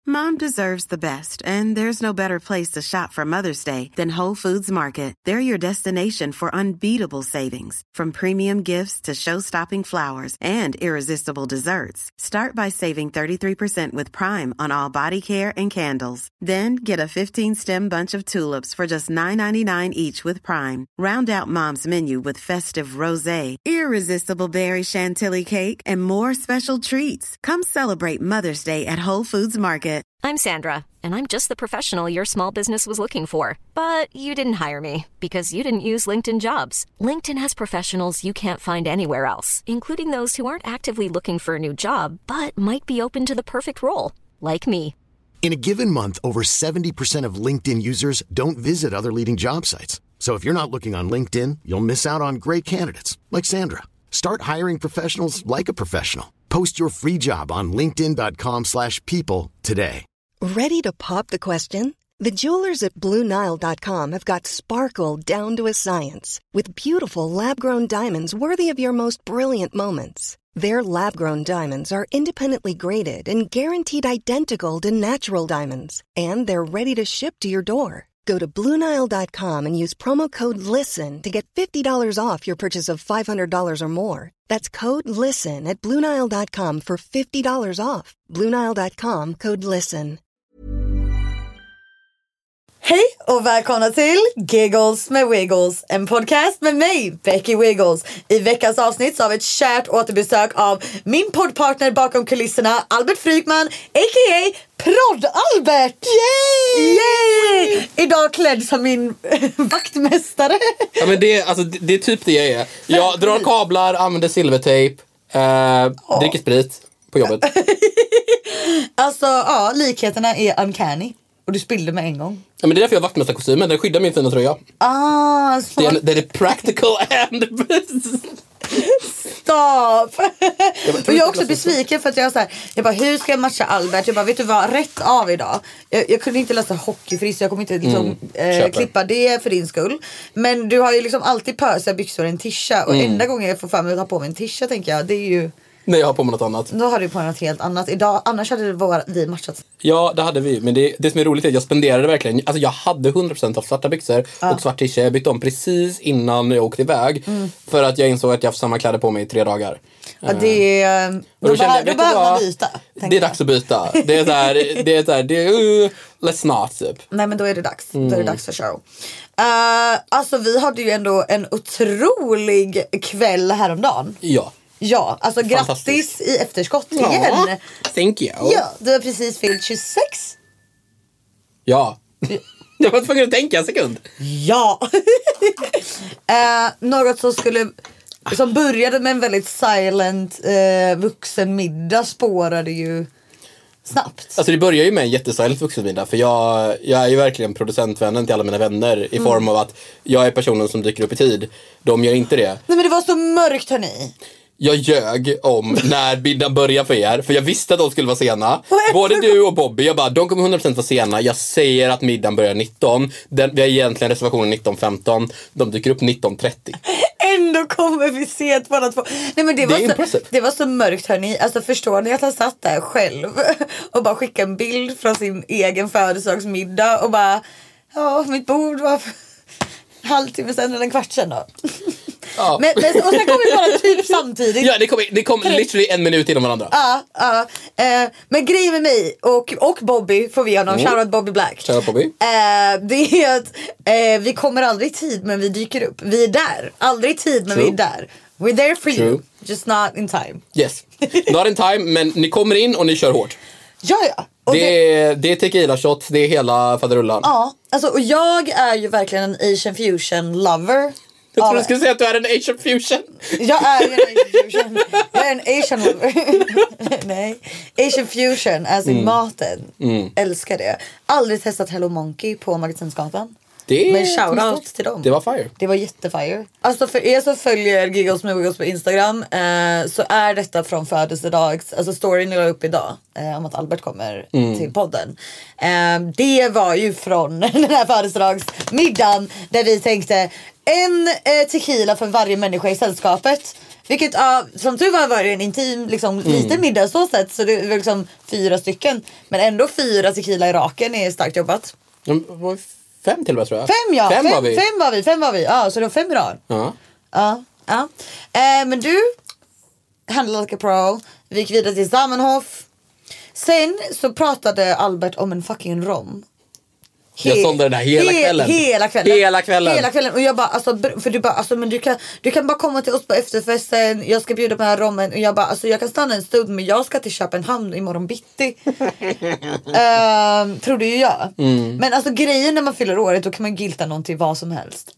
Mom deserves the best, and there's no better place to shop for Mother's Day than Whole Foods Market. They're your destination for unbeatable savings, from premium gifts to show-stopping flowers and irresistible desserts. Start by saving 33% with Prime on all body care and candles. Then get a 15-stem bunch of tulips for just $9.99 each with Prime. Round out Mom's menu with festive rosé, irresistible berry chantilly cake, and more special treats. Come celebrate Mother's Day at Whole Foods Market. I'm Sandra, and I'm just the professional your small business was looking for. But you didn't hire me because you didn't use LinkedIn Jobs. LinkedIn has professionals you can't find anywhere else, including those who aren't actively looking for a new job, but might be open to the perfect role, like me. In a given month, over 70% of LinkedIn users don't visit other leading job sites. So if you're not looking on LinkedIn, you'll miss out on great candidates, like Sandra. Start hiring professionals like a professional. Post your free job on linkedin.com/people today. Ready to pop the question? The jewelers at BlueNile.com have got sparkle down to a science with beautiful lab-grown diamonds worthy of your most brilliant moments. Their lab-grown diamonds are independently graded and guaranteed identical to natural diamonds, and they're ready to ship to your door. Go to BlueNile.com and use promo code LISTEN to get $50 off your purchase of $500 or more. That's code LISTEN at BlueNile.com for $50 off. BlueNile.com, code LISTEN. Hej och välkomna till Giggles med Wiggles, en podcast med mig, Becky Wiggles. I veckans avsnitt så har vi ett kärt återbesök av min poddpartner bakom kulisserna, Albert Frykman, a.k.a. Prodd-Albert. Yay! Yay! Idag klädd som min vaktmästare. Ja, men det är typ det jag är. Jag drar kablar, använder silvertejp, dricker sprit på jobbet. Alltså, ja, likheterna är uncanny. Och du spillde med en gång. Ja, men det är därför jag har vaktmästarkostymen. Den skyddar min fina tröja. Det är practical and... Stop! Och jag är också besviken för att jag bara, hur ska jag matcha Albert? Jag bara, vet du vad, rätt av idag. Jag kunde inte läsa hockeyfriss, jag kommer inte liksom, klippa det för din skull. Men du har ju liksom alltid pösa byxor och en tisha. Och enda gången jag får för mig att ha på mig en tisha, tänker jag, det är ju... Nej, jag har på mig något annat. Då har du på något helt annat. Idag, annars hade vi matchat. Ja, det hade vi. Men det som är roligt är att jag spenderade verkligen... Alltså jag hade 100% av svarta byxor och svart t-shirt. Jag bytte om precis innan jag åkte iväg. För att jag insåg att jag haft samma kläder på mig i 3 dagar. Ja, det är... Då behöver man byta. Det är dags att byta. Det är såhär... let's not, typ. Nej, men då är det dags. Då är det dags för show. Alltså, vi hade ju ändå en otrolig kväll häromdagen. Ja, alltså grattis i efterskott igen. Thank you. Ja, du har precis fyllt 26. Ja. Jag var tvungen att tänka en sekund. Ja. Något som började med en väldigt silent vuxen middag spårade ju snabbt. Alltså det börjar ju med en jättesilent vuxenmiddag. För jag är ju verkligen producentvännen till alla mina vänner. I form av att jag är personen som dyker upp i tid. De gör inte det. Nej, men det var så mörkt, hörni. Jag ljög om när middagen började för er. För jag visste att de skulle vara sena. Både du och Bobby. Jag bara, de kommer 100% vara sena. Jag säger att middagen börjar 19. Vi har egentligen reservationen 19:15. De dyker upp 19:30. Ändå kommer vi se båda två. Nej, men det var så mörkt, hörni. Alltså förstår ni att han satt där själv och bara skickade en bild från sin egen födelsedagsmiddag och bara, ja, mitt bord var halvtimme sen eller en kvart sen då. Ja. Men och sen kom vi bara typ samtidigt. Ja, det kom literally 1 minut inom varandra. Men grejen med mig och Bobby, får vi honom, shoutout Bobby Black. Shoutout Bobby. Det är att vi kommer aldrig i tid, men vi dyker upp. Vi är där, aldrig i tid, men vi är där. We're there for you, just not in time. Yes, not in time, men ni kommer in och ni kör hårt. Ja. Det är tequila shots, det är hela faderullan. Ja, alltså, och jag är ju verkligen en Asian fusion lover. Jag tror du skulle säga att du är en Asian fusion. Jag är en Asian fusion. Jag är en Asian lover. Nej, Asian fusion, alltså i maten. Älskar det. Aldrig testat Hello Monkey på Magasinsgatan. Men shoutout till dem. Det var fire. Det var jättefire. Alltså för er som följer Giggles med Wiggles på Instagram, så är detta från födelsedags, alltså storyn jag la upp idag om att Albert kommer till podden. Det var ju från den här födelsedagsmiddagen där vi tänkte en tequila för varje människa i sällskapet. Vilket som tur var det en intim liksom, liten middag så sätt. Så det var liksom 4 stycken. Men ändå 4 tequila i raken är starkt jobbat. 5 till och med tror jag. 5 ja, 5 var vi. Ja, så det var 5 i rad. Ja. Men du handlade like a pro. Vi gick vidare till Zamenhof. Sen så pratade Albert om en fucking rom. Jag sålde den här hela kvällen. Och jag bara, alltså, för du bara, alltså, men du kan bara komma till oss på efterfesten. Jag ska bjuda på den här rommen. Och jag bara, alltså jag kan stanna en stund, men jag ska till Köpenhamn imorgon bitti. Tror du ju jag. Men alltså grejen när man fyller året, då kan man gilta någon till vad som helst.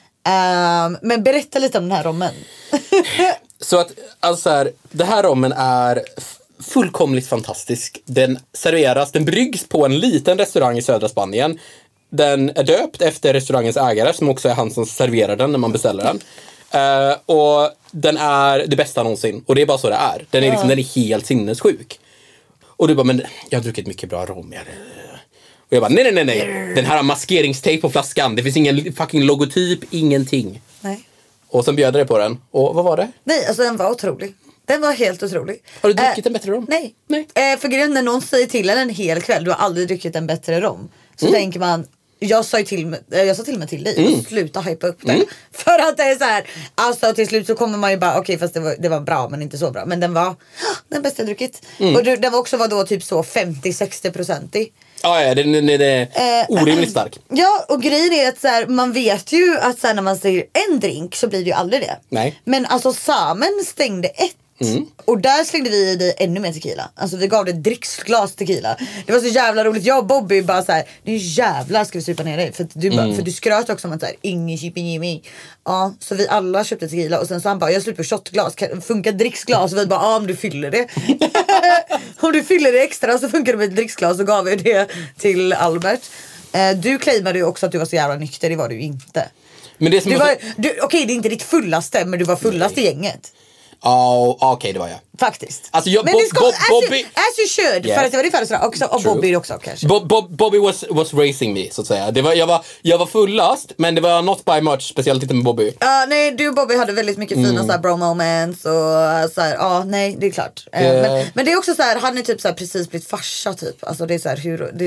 Men berätta lite om den här rommen. Så att, alltså här, det här rommen är fullkomligt fantastisk. Den serveras, den bryggs på en liten restaurang i södra Spanien. Den är döpt efter restaurangens ägare, som också är han som serverar den när man beställer den. Och den är det bästa någonsin. Och det är bara så det är. Den är, liksom, den är helt sinnessjuk. Och du bara, men jag har druckit mycket bra rom. Och jag bara, nej. Den här har maskeringstejp på flaskan. Det finns ingen fucking logotyp, ingenting. Nej. Och sen bjöd jag på den. Och vad var det? Nej, alltså den var otrolig. Den var helt otrolig. Har du druckit en bättre rom? Nej. För grejen när någon säger till en hel kväll, du har aldrig druckit en bättre rom. Så tänker man, jag sa till mig till dig, sluta hypa upp det. För att det är så här, alltså till slut så kommer man ju bara, okej, fast det var bra men inte så bra. Men den var den bästa jag druckit. Och den var också då typ så 50-60%. Ja, den är orimligt stark. Ja, och grejen är att så här, man vet ju att så här, när man säger en drink så blir det ju aldrig det. Nej. Men alltså Samen stängde 1. Och där slängde vi i dig ännu mer tequila. Alltså vi gav det ett dricksglas tequila. Det var så jävla roligt. Jag och Bobby bara så här, nu jävlar ska vi supa ner dig. För du skröt också om att så här, ingen Jimmy. Ja, så vi alla köpte tequila. Och sen så han bara, jag slut på shotglas. Funkar dricksglas? Och vi bara, om du fyller det. Om du fyller det extra så funkar det med ett dricksglas. Så gav vi det till Albert. Du claimade ju också att du var så jävla nykter. Det var du inte. Men det som okej, det är inte ditt fullaste, men du var fullast i gänget. Ja, okej, det var jag. Faktiskt. Alltså men det ska, Bobby... as you should, för att det var din födelsedag också. Och Bobby också kanske. Bobby was racing me, så att säga. Jag var fullast, men det var not by much, speciellt inte med Bobby. Nej, du och Bobby hade väldigt mycket fina så här, bro moments. Och så här, nej, det är klart. Men det är också så här, han är typ så här, precis blivit farsa typ. Alltså det är så här,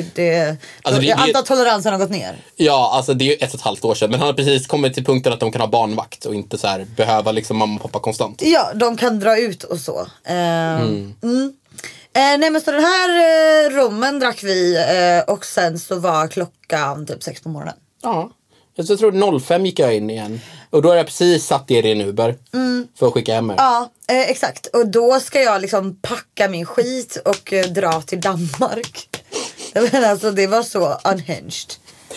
jag antar att toleransen har gått ner. Ja, alltså det är ju 1,5 år sedan. Men han har precis kommit till punkten att de kan ha barnvakt och inte så här behöva liksom mamma och pappa konstant. Ja, de kan dra ut och så. Nej, men så den här rommen drack vi och sen så var klockan typ 6 på morgonen. Ja, jag tror 05 gick jag in igen. Och då har jag precis satt er i en Uber för att skicka hem er. Ja, exakt. Och då ska jag liksom packa min skit och dra till Danmark. Men alltså det var så unhinged.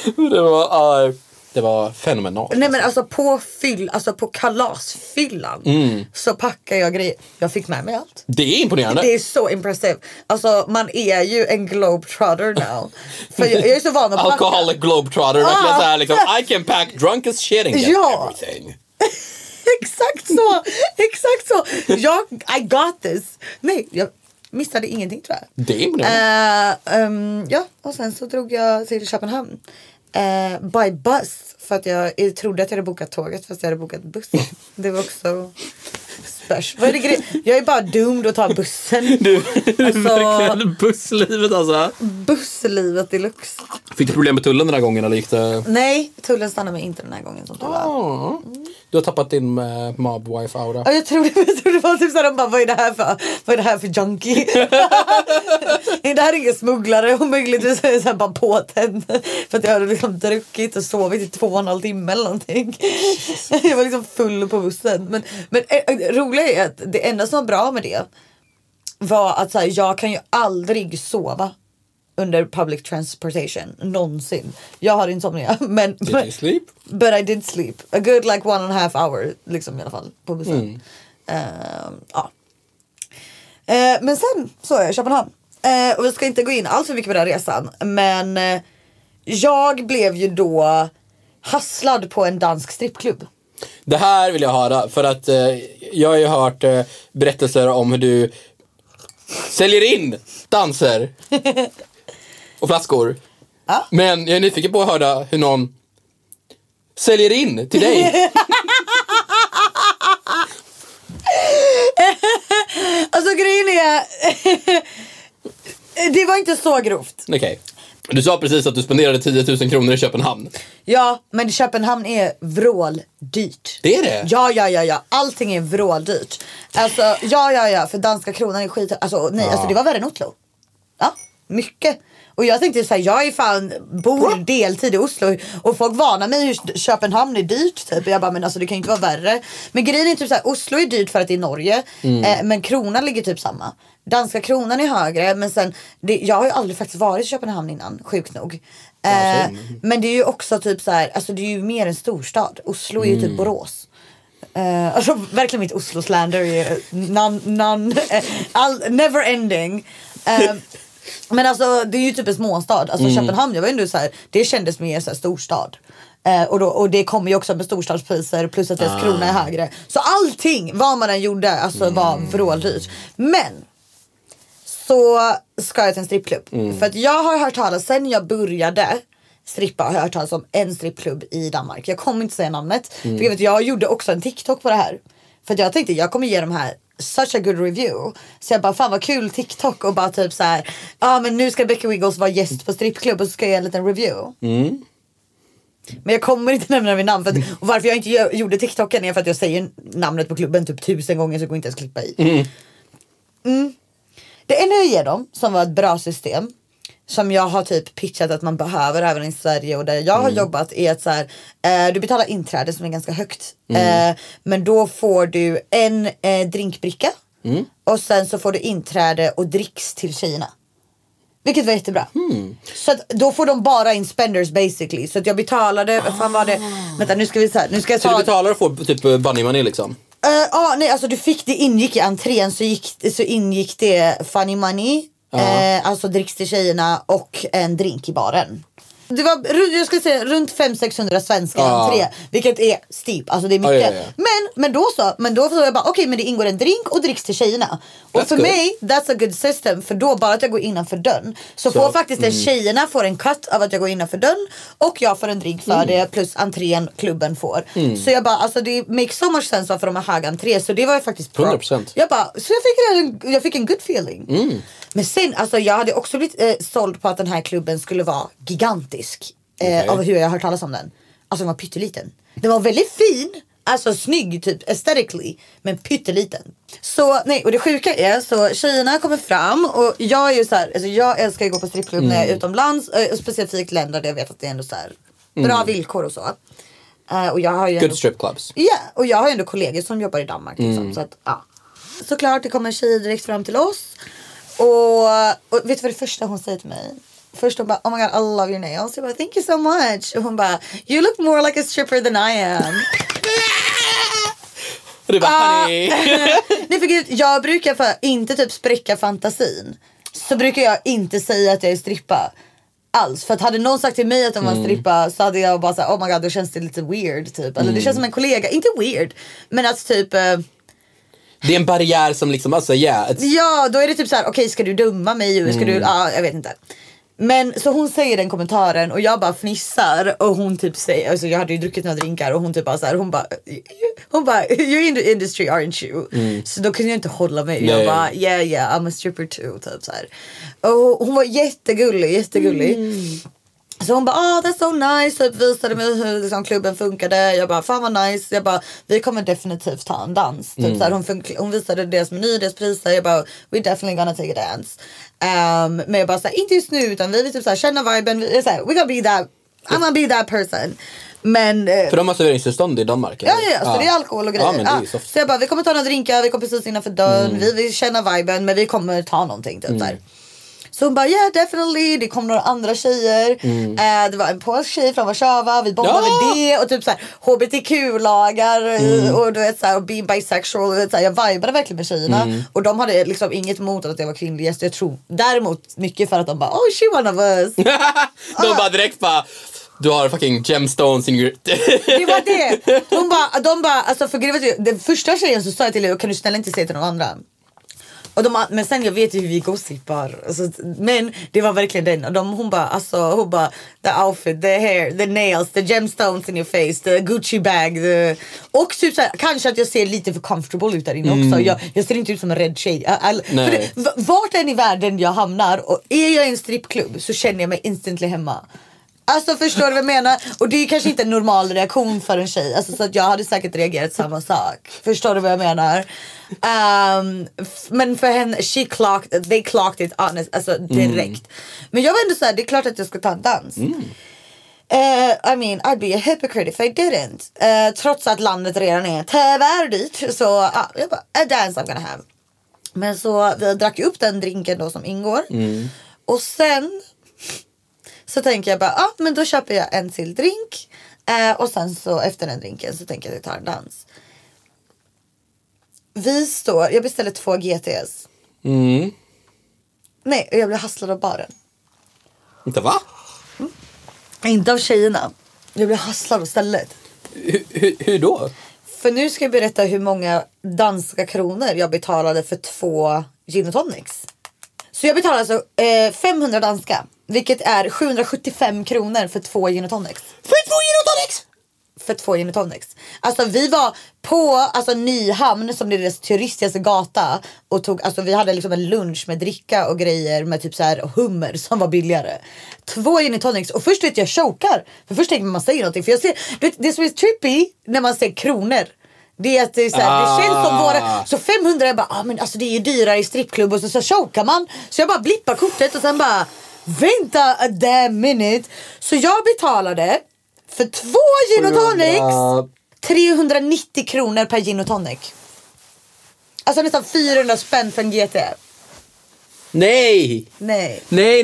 Det var fenomenalt. Nej, men alltså på kalasfyllan så packar jag grejer. Jag fick med mig allt. Det är imponerande. Det är så impressive. Alltså man är ju en globetrotter now. För jag är så van att packa. Alcoholic globetrotter. Verkligen så här liksom, I can pack drunk as shit and get everything. Exakt så. I got this. Nej, jag missade ingenting tror jag. Det är imponerande. Ja, och sen så drog jag till Köpenhamn. By bus. För att jag trodde att jag hade bokat tåget fast jag hade bokat buss. Det var också special. Vad är det jag är bara doomed att ta bussen. Du verkligen busslivet alltså. Busslivet deluxe. Fick du problem med tullen den här gången eller gick det? Nej, tullen stannade mig inte den här gången som tur var. Du har tappat din mob wife aura. Ja, jag tror det var typ så de bara, vad är det här för junkie? Det här är ingen smugglare och möjligtvis är det bara påtänd. För att jag hade liksom druckit och sovit i 2,5 timmar eller någonting. Jag var liksom full på bussen. Men roliga är att det enda som var bra med det var att så här, jag kan ju aldrig sova under public transportation någonsin. Jag har insomnia, men did you sleep? But I did sleep. A good like 1.5 hour liksom i alla fall på bussen. Ja. Men sen så är jag i Köpenhamn. Och vi ska inte gå in alls för mycket på den här resan, men jag blev ju då hasslad på en dansk strippklubb. Det här vill jag höra för att jag har ju hört berättelser om hur du säljer in danser och flaskor. Ja. Men jag är nyfiken på att höra hur någon säljer in till dig. Alltså grejen är... det var inte så grovt. Okej. Du sa precis att du spenderade 10 000 kronor i Köpenhamn. Ja, men Köpenhamn är vråldyrt. Det är det? Ja. Allting är vråldyrt. Alltså, ja. För danska kronan är skit. Alltså, nej, alltså det var värre än Oslo. Ja, mycket. Och jag tänkte så här, jag är fan bor deltid i Oslo och folk varnar mig hur Köpenhamn är dyrt typ. Jag bara, men alltså det kan inte vara värre. Men grejen är typ så här, Oslo är dyrt för att det är Norge, men kronan ligger typ samma. Danska kronan är högre, men sen jag har ju aldrig faktiskt varit i Köpenhamn innan, sjukt nog. Men det är ju också typ så här, alltså det är ju mer en storstad. Oslo är ju typ Borås. Alltså verkligen mitt Oslo-slander är never ending. Men alltså det är ju typ en småstad. Alltså Köpenhamn, jag var ändå så här, det kändes mer så här storstad. Och det kommer ju också med storstadspriser plus att deras krona är högre. Så allting, vad man än gjorde, alltså var vråldyrt. Men så ska jag till en strippklubb. För att jag har hört talas, sen jag började strippa har jag hört talas om en strippklubb i Danmark. Jag kommer inte säga namnet. För jag gjorde också en TikTok på det här. För att jag tänkte, jag kommer ge de här such a good review. Så jag bara, fan vad kul TikTok. Och bara typ så här, men nu ska Becky Wiggles vara gäst på strippklubb och så ska jag ge en liten review. Men jag kommer inte nämna min namn. Och varför jag inte gjorde TikToken är för att jag säger namnet på klubben typ 1000 gånger så går inte ens klippa i. Det enda jag ger dem, som var ett bra system, som jag har typ pitchat att man behöver även i Sverige och där jag har jobbat, är att så här, du betalar inträde som är ganska högt. Men då får du en drinkbricka och sen så får du inträde och dricks till tjejerna. Vilket var jättebra. Så att då får de bara in spenders basically. Så att jag betalade, vad fan var det? Vänta, nu ska jag ta... Så du betalar och får typ bunny money liksom? Nej, alltså det ingick i entrén så ingick det funny money. Alltså dricks till tjejerna och en drink i baren. Det var, jag skulle säga, runt 500-600 svenska entré. Vilket är steep, alltså det är mycket. Men då så jag bara, okej, men det ingår en drink och dricks till tjejerna. Och för mig, that's a good system. För då bara att jag går innanför dörren så får faktiskt den tjejerna får en cut av att jag går innanför dörren. Och jag får en drink för det, plus entrén klubben får. Så jag bara, alltså det makes so much sense varför de har hög entré. Så det var ju faktiskt bra. 100%. Jag bara, så jag fick en good feeling. Men sen, alltså jag hade också blivit såld på att den här klubben skulle vara gigantisk. Av hur jag har hört talas om den. Alltså den var pytteliten. Den var väldigt fin. Alltså snygg typ aesthetically. Men pytteliten. Så nej, och det sjuka är så tjejerna kommer fram. Och jag är ju så här, alltså jag älskar ju gå på strippklubb när jag är utomlands. Specifikt länder där jag vet att det är ändå så här bra villkor och så. Och jag har ju good strip clubs. Ja, och jag har ju ändå kollegor som jobbar i Danmark liksom, så att såklart det kommer en tjej direkt fram till oss. Och vet du vad det första hon säger till mig? Först hon bara, oh my god, I love your nails. Jag bara, thank you so much. Och hon bara, you look more like a stripper than I am. Och du bara, honey. Nej, för gud, jag brukar inte typ spräcka fantasin. Så brukar jag inte säga att jag är strippa alls. För att hade någon sagt till mig att de var strippa så hade jag bara sagt, oh my god, då känns det lite weird typ. Eller det känns som en kollega, inte weird, men att typ... det är en barriär som liksom, alltså ja, då är det typ så här, okej, ska du döma mig? Ska du, jag vet inte. Men så hon säger den kommentaren och jag bara fnissar och hon typ säger, alltså jag hade ju druckit några drinkar och hon typ bara så här, hon bara you're in the industry, aren't you? Så då kunde jag inte hålla mig. Jag bara yeah, I'm a stripper too typ så här. Och hon var jättegullig. Så hon bara, that's so nice. Typ visade mig hur liksom, klubben funkade. Jag bara, fan vad nice. Jag bara, vi kommer definitivt ta en dans. Typ, så här, hon visade deras meny, deras priser. Jag bara, we're definitely gonna take a dance. Men jag bara, så här, inte just nu. Utan vi vill typ så här, känna viben. I'm gonna be that person. Men, för de har serveringstillstånd i Danmark? Ja, så det är alkohol och grejer. Så jag bara, vi kommer ta några drinkar. Vi kommer precis innanför dörren. Vi vill känna viben. Men vi kommer ta någonting typ där. Så hon bara, yeah, definitely. Det kom några andra tjejer. Det var en polsk tjej från Warszawa. Vi bombade det. Och typ såhär HBTQ-lagar. Och du vet såhär, och being bisexual. Och, vet, såhär, jag vibade verkligen med tjejerna. Och de hade liksom inget emot att jag var kvinnlig gäst. Jag tror däremot mycket för att de bara, oh, she one of us. De bara direkt bara, du har fucking gemstones in your... Det var det. De bara, alltså för grejen, den första tjejen så sa jag till er, kan du snälla inte säga till någon andra? Och men sen jag vet ju hur vi gossipar. Alltså, men det var verkligen den. Och hon bara, the outfit, the hair, the nails, the gemstones in your face, the Gucci bag. Och typ såhär, kanske att jag ser lite för comfortable ut där inne också. Jag ser inte ut som en rädd tjej. Vart än i världen jag hamnar och är jag i en strippklubb så känner jag mig instantly hemma. Alltså förstår du vad jag menar? Och det är kanske inte en normal reaktion för en tjej. Alltså, så att jag hade säkert reagerat samma sak. Förstår du vad jag menar? Men för henne, they clocked it honest, alltså direkt. Men jag var ändå såhär, det är klart att jag ska ta en dans. I mean, I'd be a hypocrite if I didn't. Trots att landet redan är tyvärr dyrt. Så jag bara, a dance I'm gonna have. Men så vi drack upp den drinken då som ingår. Och sen så tänker jag bara, men då köper jag en till drink. Och sen så efter den drinken så tänker jag att jag tar en dans. Jag beställer 2 GTs. Nej, jag blev hasslad av baren. Inte va? Inte av tjejerna. Jag blev hasslad av stället. Hur då? För nu ska jag berätta hur många danska kronor jag betalade för 2 gin och tonics. Så jag betalade alltså 500 danska. Vilket är 775 kronor för 2 gin och tonics. För 2 gin och tonics? För 2 gin och tonics. Alltså vi var på Nyhamn som det är deras turistigaste gata. Och vi hade liksom en lunch med dricka och grejer med typ så här hummer som var billigare. 2 gin och tonics. Och först vet jag chokar. För först tänker man säger någonting. För jag ser, det som är trippy när man ser kronor. Det är att det är så här, det känns som våra. Så 500 jag bara, men alltså det är ju dyrare i strippklubb. Och så chokar man. Så jag bara blippar kortet och sen bara, vänta a damn minute. Så jag betalade för 2 gin och tonics 390 kronor per gin och tonic. Alltså nästan 400 spänn för en GT. Nej. Nej. Nej.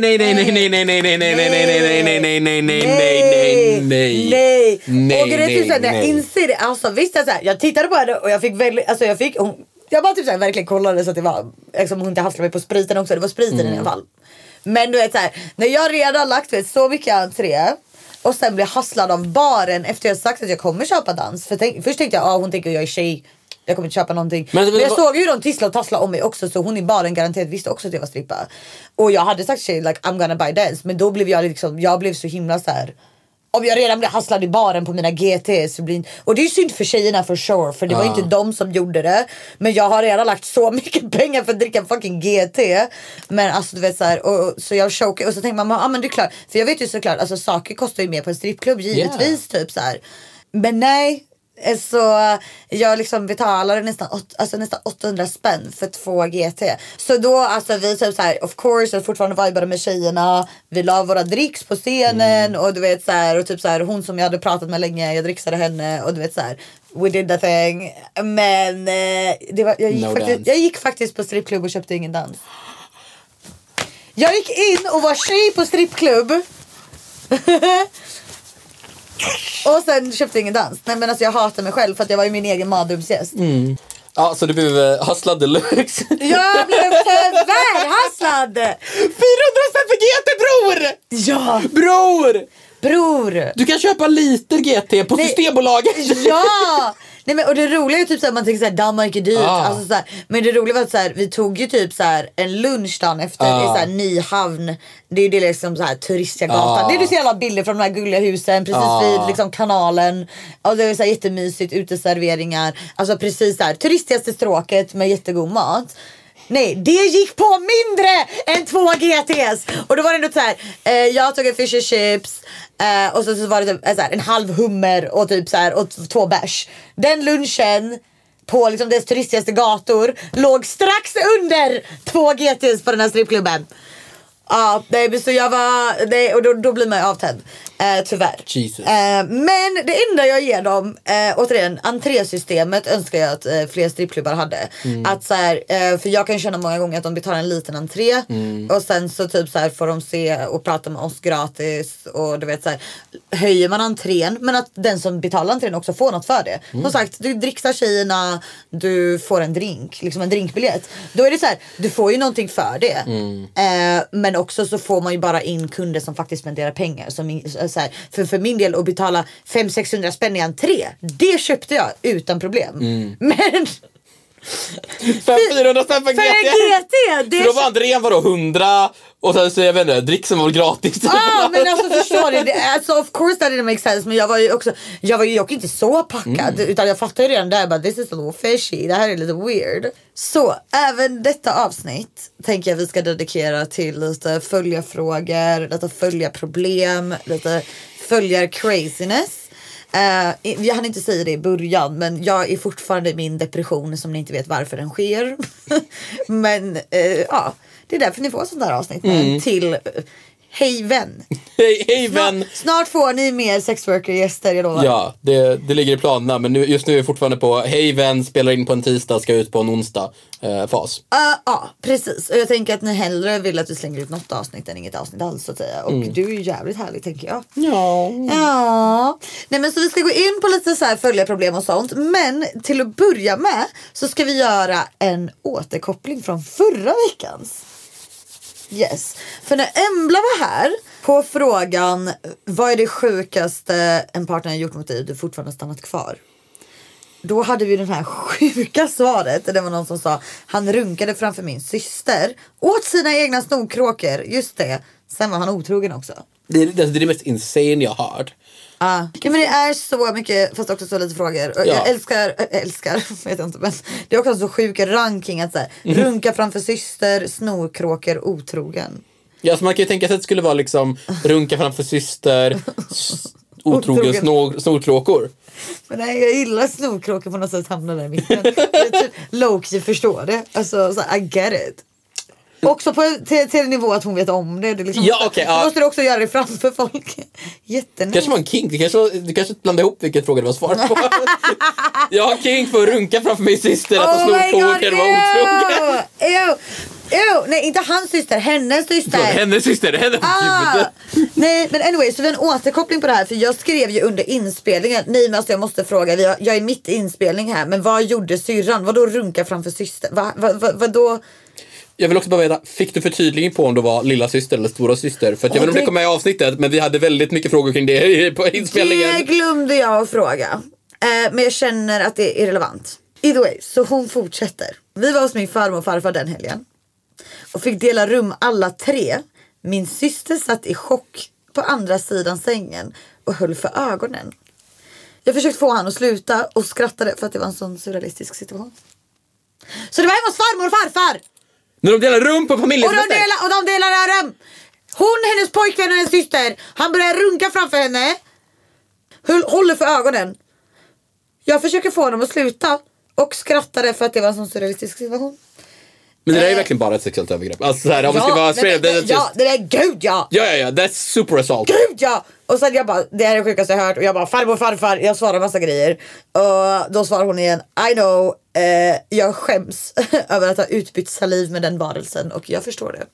Och det är typ såhär, jag inser det. Alltså visst jag tittade på henne och jag fick väldigt, alltså jag bara typ såhär verkligen kollade så att det var liksom, hon inte hasslade mig på spriten också. Det var spriten i alla fall. Men du vet såhär, när jag redan lagt så mycket entré och sen blev hasslad av baren efter jag sagt att jag kommer köpa dans. För först tänkte jag, hon tänker jag är tjej, jag kommer inte köpa någonting. Men jag såg ju de tissla och tassla om mig också. Så hon i baren garanterat visste också att jag var strippa. Och jag hade sagt tjej, like I'm gonna buy dance. Men då blev jag blev så himla så här. Om jag redan blev hasslad i baren på mina GT så blir. Och det är ju synd för tjejerna för sure. För det var inte de som gjorde det. Men jag har redan lagt så mycket pengar för att dricka en fucking GT. Men alltså du vet såhär. Så jag chokade. Och så tänkte man, men det är klart. För jag vet ju såklart, alltså saker kostar ju mer på en strippklubb. Givetvis typ så här. Men nej. Så jag liksom betalade nästan 800 spänn för 2 GT. Så då alltså vi typ så här, of course, jag fortfarande vibade med tjejerna. Vi la våra dricks på scenen och du vet så här, och typ så här, hon som jag hade pratat med länge, jag dricksade henne och du vet så här, we did the thing. Men jag gick faktiskt på strippklubb och köpte ingen dans. Jag gick in och var tjej på strippklubb. Och sen köpte jag ingen dans. Nej men alltså jag hatar mig själv för att jag var ju min egen madrumsgäst. Ja, så du blev hasslad deluxe. Jag blev tyvärr hasslad. 400 spänn för GT, bror! Ja. Bror. Du kan köpa liter GT på Systembolaget. Ja. Nej men och det roliga är typ såhär, man tänker såhär, Danmark är dyrt alltså, såhär, men det roliga var att såhär, vi tog ju typ såhär en lunch dagen efter i såhär Nyhamn. Det är ju det liksom såhär turistiga gatan. Det är ju så jävla bilder från de här gulliga husen precis vid liksom kanalen. Och det är såhär jättemysigt, uteserveringar. Alltså precis såhär turistigaste stråket med jättegod mat. Nej, det gick på mindre än 2 GTs. Och då var det ändå så här, jag tog en fish and chips och så var det typ, så här, en halv hummer och typ så här, och 2 bärs. Den lunchen på liksom dess turistigaste gator låg strax under 2 GTs på den här strippklubben. Ja, så jag var och då blir man ju avtänd. Tyvärr. Men det enda jag ger dem, återigen, entrésystemet önskar jag att fler strippklubbar hade. Att så här, för jag kan känna många gånger att de betalar en liten entré och sen så typ så här får de se och prata med oss gratis och du vet så här, höjer man entrén men att den som betalar entrén också får något för det. Som sagt, du dricksar tjejerna, du får en drink, liksom en drinkbiljett. Då är det så här, du får ju någonting för det. Men också så får man ju bara in kunder som faktiskt spenderar pengar som så här, för min del att betala 500-600 spänn i entré, det köpte jag utan problem. Men 400 spänn för GT. Det För då var Andrén vadå 100 och sen så jag vet inte, dricksen var gratis. men alltså förstår du, alltså of course that didn't make sense, men jag var ju inte så packad utan jag fattade ju redan där bara this is a little fishy, det här är lite weird. Så även detta avsnitt tänker jag vi ska dedikera till lite följarfrågor, lite följarproblem, lite följar craziness. Jag hann inte säga det i början, men jag är fortfarande i min depression som ni inte vet varför den sker. Men ja, det är därför ni får sånt där avsnitt till hej vän. Hej vän. Snart får ni mer sexworker-gäster, jag lovar. Ja, det ligger i planerna, men just nu är vi fortfarande på hej vän, spelar in på en tisdag, ska ut på en onsdag fas. Ja, precis. Och jag tänker att ni hellre vill att vi slänger ut något avsnitt än inget avsnitt alls så att säga. Och du är ju jävligt härlig, tänker jag. Ja. Nej, men så vi ska gå in på lite så här följarproblem och sånt. Men till att börja med så ska vi göra en återkoppling från förra veckans. Yes. För när Embla var här på frågan vad är det sjukaste en partner har gjort mot dig och du fortfarande stannat kvar, då hade vi den här sjuka svaret. Det var någon som sa han runkade framför min syster åt sina egna snorkråkor. Just det. Sen var han otrogen också. Det är det mest insane jag har hört. Ja, men det är så mycket, fast också så lite frågor. Och jag älskar vet jag inte, men det är också så sjuk ranking att så här, runka framför syster, snorkråkor, otrogen. Ja, så man kan ju tänka sig att det skulle vara liksom runka framför syster, otrogen snorkråkor. Men nej, jag gillar snorkråkor på något sätt, hamnar där i mitten. Typ Loki förstår det. Alltså, så I get it. Också till en nivå att hon vet om det. Liksom, ja, okay, du måste också göra det framför folk. Jättenöjd. Kanske var en king. Du kanske blandade ihop vilken fråga det var svar på. Jag har king för att runka framför min syster att snorkråkor var otrogen. Nej, inte hans syster, hennes syster. Hennes syster. Nej, men anyway, så vi har en återkoppling på det här. För jag skrev ju under inspelningen. Nej, men alltså jag måste fråga, jag är mitt i inspelning här. Men vad gjorde syrran? Vadå runka framför syster? Vadå? Jag vill också bara veta, fick du förtydligning på om det var lilla syster eller stora syster? För att jag vet inte om det kom med i avsnittet, men vi hade väldigt mycket frågor kring det på inspelningen. Det glömde jag att fråga. Men jag känner att det är irrelevant. Either way, så hon fortsätter. Vi var hos min farmor och farfar den helgen och fick dela rum alla tre. Min syster satt i chock på andra sidan sängen och höll för ögonen. Jag försökte få han att sluta och skrattade för att det var en sån surrealistisk situation. Så det var hemma hos farmor och farfar. När de delar rum på familjesemester. Och de delar rum. Hon, hennes pojkvän och hennes syster. Han börjar runka framför henne. Håller för ögonen. Jag försöker få honom att sluta och skrattade för att det var en sån surrealistisk situation. Men det där är verkligen bara ett sexuellt övergrepp. Alltså så här, om vi ska vara straight, det är gud ja. Ja, that's super assault. Gud ja. Och sen jag bara, det här är det sjukaste jag hört. Och jag bara, farfar. Jag svarar massa grejer. Och då svarar hon igen, I know. Jag skäms över att ha utbytt saliv med den varelsen. Och jag förstår det.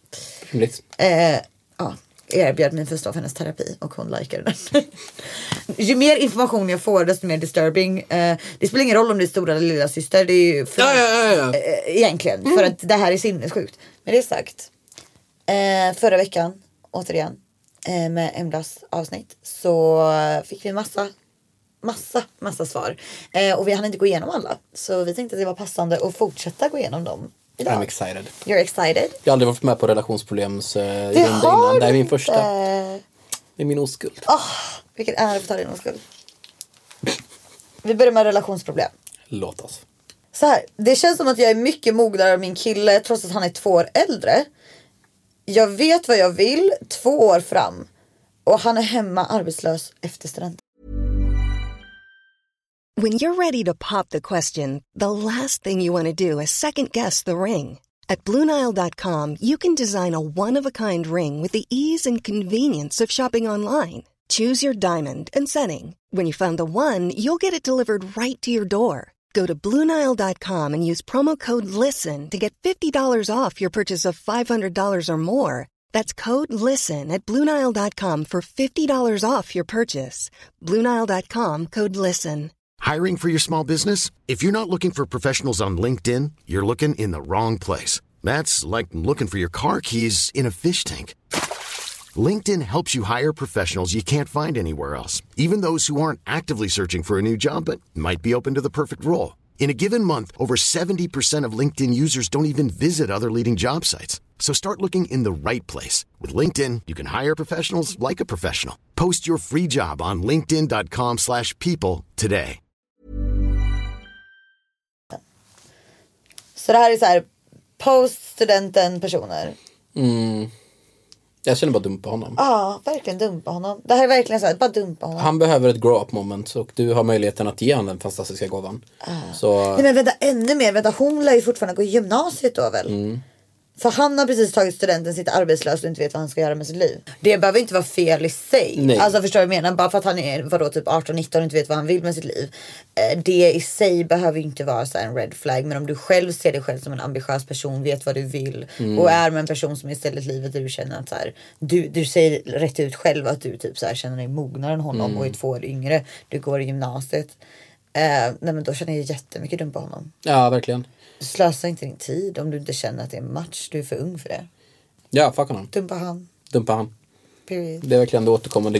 Ja, jag erbjöd mig förstå för hennes terapi. Och hon likade den. Ju mer information jag får, desto mer disturbing. Det spelar ingen roll om det är stora eller lilla syster. Det är ju egentligen. För att det här är sinnessjukt. Men det är sagt. Förra veckan, återigen, med Emblas avsnitt, så fick vi massa svar. Och vi hann inte gå igenom alla. Så vi tänkte att det var passande att fortsätta gå igenom dem idag. I'm excited. You're excited? Jag har aldrig varit med på relationsproblems innan. Det är min första. Det är min oskuld. Vilken ära att ta din oskuld. Vi börjar med relationsproblem. Låt oss. Så här, det känns som att jag är mycket mognare än min kille trots att han är 2 år äldre. Jag vet vad jag vill 2 år fram. Och han är hemma arbetslös efter studenten. When you're ready to pop the question, the last thing you want to do is second guess the ring. At BlueNile.com you can design a one-of-a-kind ring with the ease and convenience of shopping online. Choose your diamond and setting. When you find the one, you'll get it delivered right to your door. Go to BlueNile.com and use promo code LISTEN to get $50 off your purchase of $500 or more. That's code LISTEN at BlueNile.com for $50 off your purchase. BlueNile.com, code LISTEN. Hiring for your small business? If you're not looking for professionals on LinkedIn, you're looking in the wrong place. That's like looking for your car keys in a fish tank. LinkedIn helps you hire professionals you can't find anywhere else, even those who aren't actively searching for a new job but might be open to the perfect role. In a given month, over 70% of LinkedIn users don't even visit other leading job sites. So start looking in the right place. With LinkedIn, you can hire professionals like a professional. Post your free job on linkedin.com/people today. Så det här är så här post-studenten-personer. Jag känner bara dumpa honom. Ja, verkligen dumpa honom. Det här är verkligen så här, bara dumpa honom. Han behöver ett grow-up moment och du har möjligheten att ge honom den fantastiska gåvan. Så... Nej, men vänta, ännu mer. Vänta, hon lär ju fortfarande gå i gymnasiet då väl? För han har precis tagit studenten, sitter arbetslös och inte vet vad han ska göra med sitt liv. Det behöver inte vara fel i sig. Nej. Alltså förstår du vad jag menar? Bara för att han är vadå, typ 18-19 och inte vet vad han vill med sitt liv. Det i sig behöver inte vara så här en red flag. Men om du själv ser dig själv som en ambitiös person, vet vad du vill och är med en person som istället livet där du känner att så här, du säger rätt ut själv att du typ så här, känner dig mognare än honom och är 2 år yngre. Du går i gymnasiet. Nej, men då känner jag jättemycket dumt på honom. Ja, verkligen. Slösa inte din tid om du inte känner att det är en match. Du är för ung för det. Ja, fuck honom. Dumpa han. Period. Det är verkligen det återkommande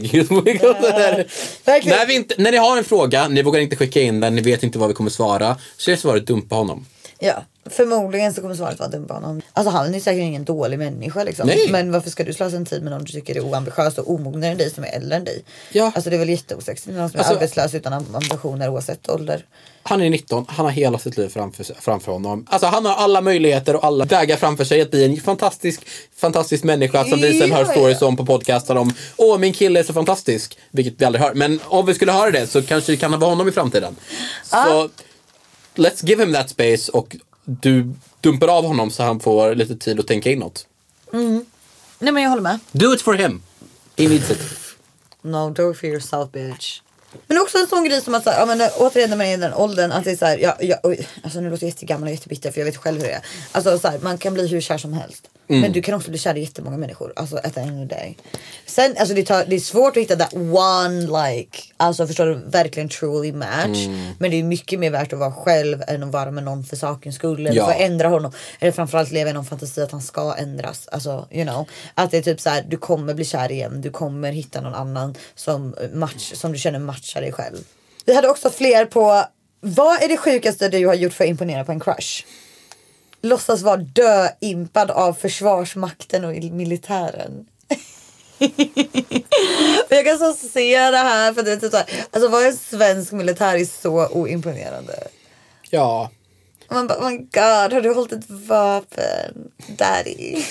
när ni har en fråga, ni vågar inte skicka in den, ni vet inte vad vi kommer svara, så är svaret dumpa honom. Ja, förmodligen så kommer svaret vara dumpa honom. Alltså han är säkert ingen dålig människa liksom. Nej. Men varför ska du slösa en tid med någon du tycker är oambitiös och omognare än dig som är äldre än dig? Ja. Alltså det är väl jätteosexigt med någon som är arbetslös utan ambitioner oavsett ålder. Han är 19, han har hela sitt liv framför honom. Alltså han har alla möjligheter och alla vägar framför sig att bli en fantastisk människa som vi sen hör stories om på podcastar om. Min kille är så fantastisk, vilket vi aldrig hör. Men om vi skulle höra det så kanske vi kan ha honom i framtiden. Så let's give him that space och du dumpar av honom så han får lite tid att tänka inåt. Nej, men jag håller med. Do it for him. He needs it. No, do it for yourself, bitch. Men också en sån grej som att, ja, men, återigen när man är i den åldern att det är så här, alltså nu låter jag jättegammal och jättebitter för jag vet själv hur det är. Alltså så här, man kan bli hur kär som helst. Men du kan också bli kär i jättemånga människor. Alltså at the end of the day. Sen, alltså det är svårt att hitta that one like, alltså förstår du, verkligen truly match. Men det är mycket mer värt att vara själv än att vara med någon för sakens skull. Eller för att ändra honom. Eller framförallt leva i någon fantasi att han ska ändras. Alltså, you know. Att det är typ så här, du kommer bli kär igen. Du kommer hitta någon annan som du känner matchar dig själv. Vi hade också fler på, vad är det sjukaste du har gjort för att imponera på en crush? Låtsas vara döimpad av försvarsmakten och militären. Jag kan så se det här för det är typ så här, alltså vad en svensk militär är så oimponerande. Ja. Man bara, oh my god, har du hållit ett vapen? Daddy.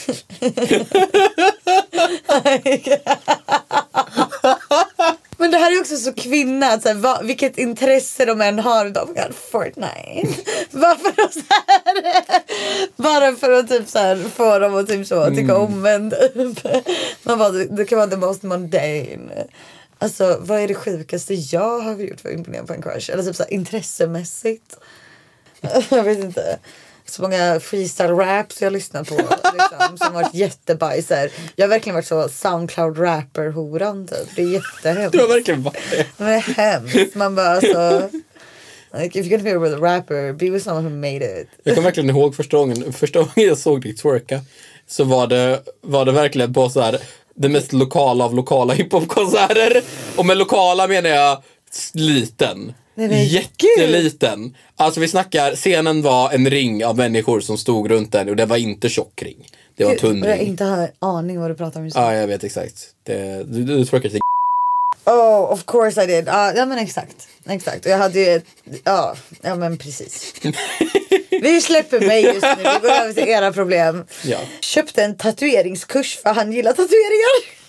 Men det här är också så kvinna att så här, vilket intresse de än har av Fortnite. Varför de så här? Bara för att typ så här få dem att typ så tycka om en. Man bara, det kan vara the most mundane. Alltså, vad är det sjukaste jag har gjort för att imponera på en crush? Eller typ så här intressemässigt. Jag vet inte. Så många freestyle raps jag lyssnat på liksom, som varit jättebajser. Jag har verkligen varit så Soundcloud rapper-horan typ. Det är jättehemskt. Du har verkligen varit det. Men det är hemskt. Man bara alltså, like, if you're gonna be with a rapper, be with someone who made it. Jag kommer verkligen ihåg första gången jag såg dig twerka. Så var det verkligen på så här det mest lokala av lokala hiphop-konserter. Och med lokala menar jag liten. Jätteliten. Alltså vi snackar, scenen var en ring av människor som stod runt den och det var inte tjock ring. Det var tunn ring. Jag inte har aning vad du pratar om. Ja, jag vet exakt. Du twerkade till. Oh, of course I did. Ja men exakt. Och jag hade ju ja men precis. Vi släpper mig just nu. Vi går över till era problem. Ja. Köpte en tatueringskurs för han gillar tatueringar.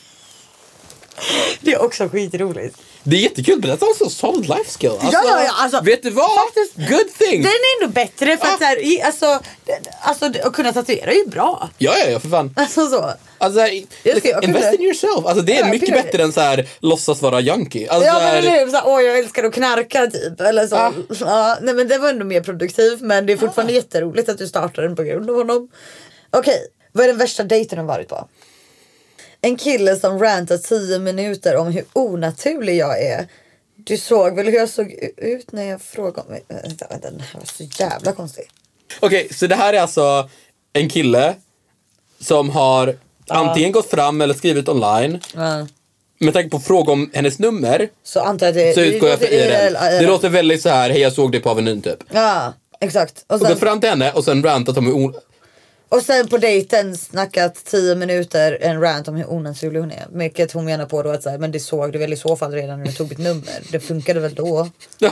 Det är också skitroligt. Det är jättekul, men det är också solid life skill. Alltså, vet du vad? Faktiskt, good thing. Den är ändå bättre för att så här, alltså att kunna tatuera är ju bra. Ja, för fan. Alltså så. Alltså, invest in yourself. Alltså det är mycket bättre än så här låtsas vara junkie. Alltså, ja, men eller så här, jag älskar att knarka typ eller så. Ja, nej men det var ändå mer produktivt, men det är fortfarande jätteroligt att du startar den på grund av honom. Okej, vad är den värsta dejten du varit på? En kille som rantar 10 minuter om hur onaturlig jag är. Du såg väl hur jag såg ut när jag frågade om mig. Den här var så jävla konstig. Okej, så det här är alltså en kille som har antingen gått fram eller skrivit online med tanke på fråga om hennes nummer så antar jag att så utgår jag för IRL. Det låter väldigt så här, hej jag såg dig på Avenyn typ. Ja, exakt. Och gått fram till henne och sen rantat om hur och sen på dejten snackat 10 minuter en rant om hur onaturlig hon är. Vilket hon menar på då att så här, men det såg du väl i så fall redan när du tog mitt nummer. Det funkade väl då.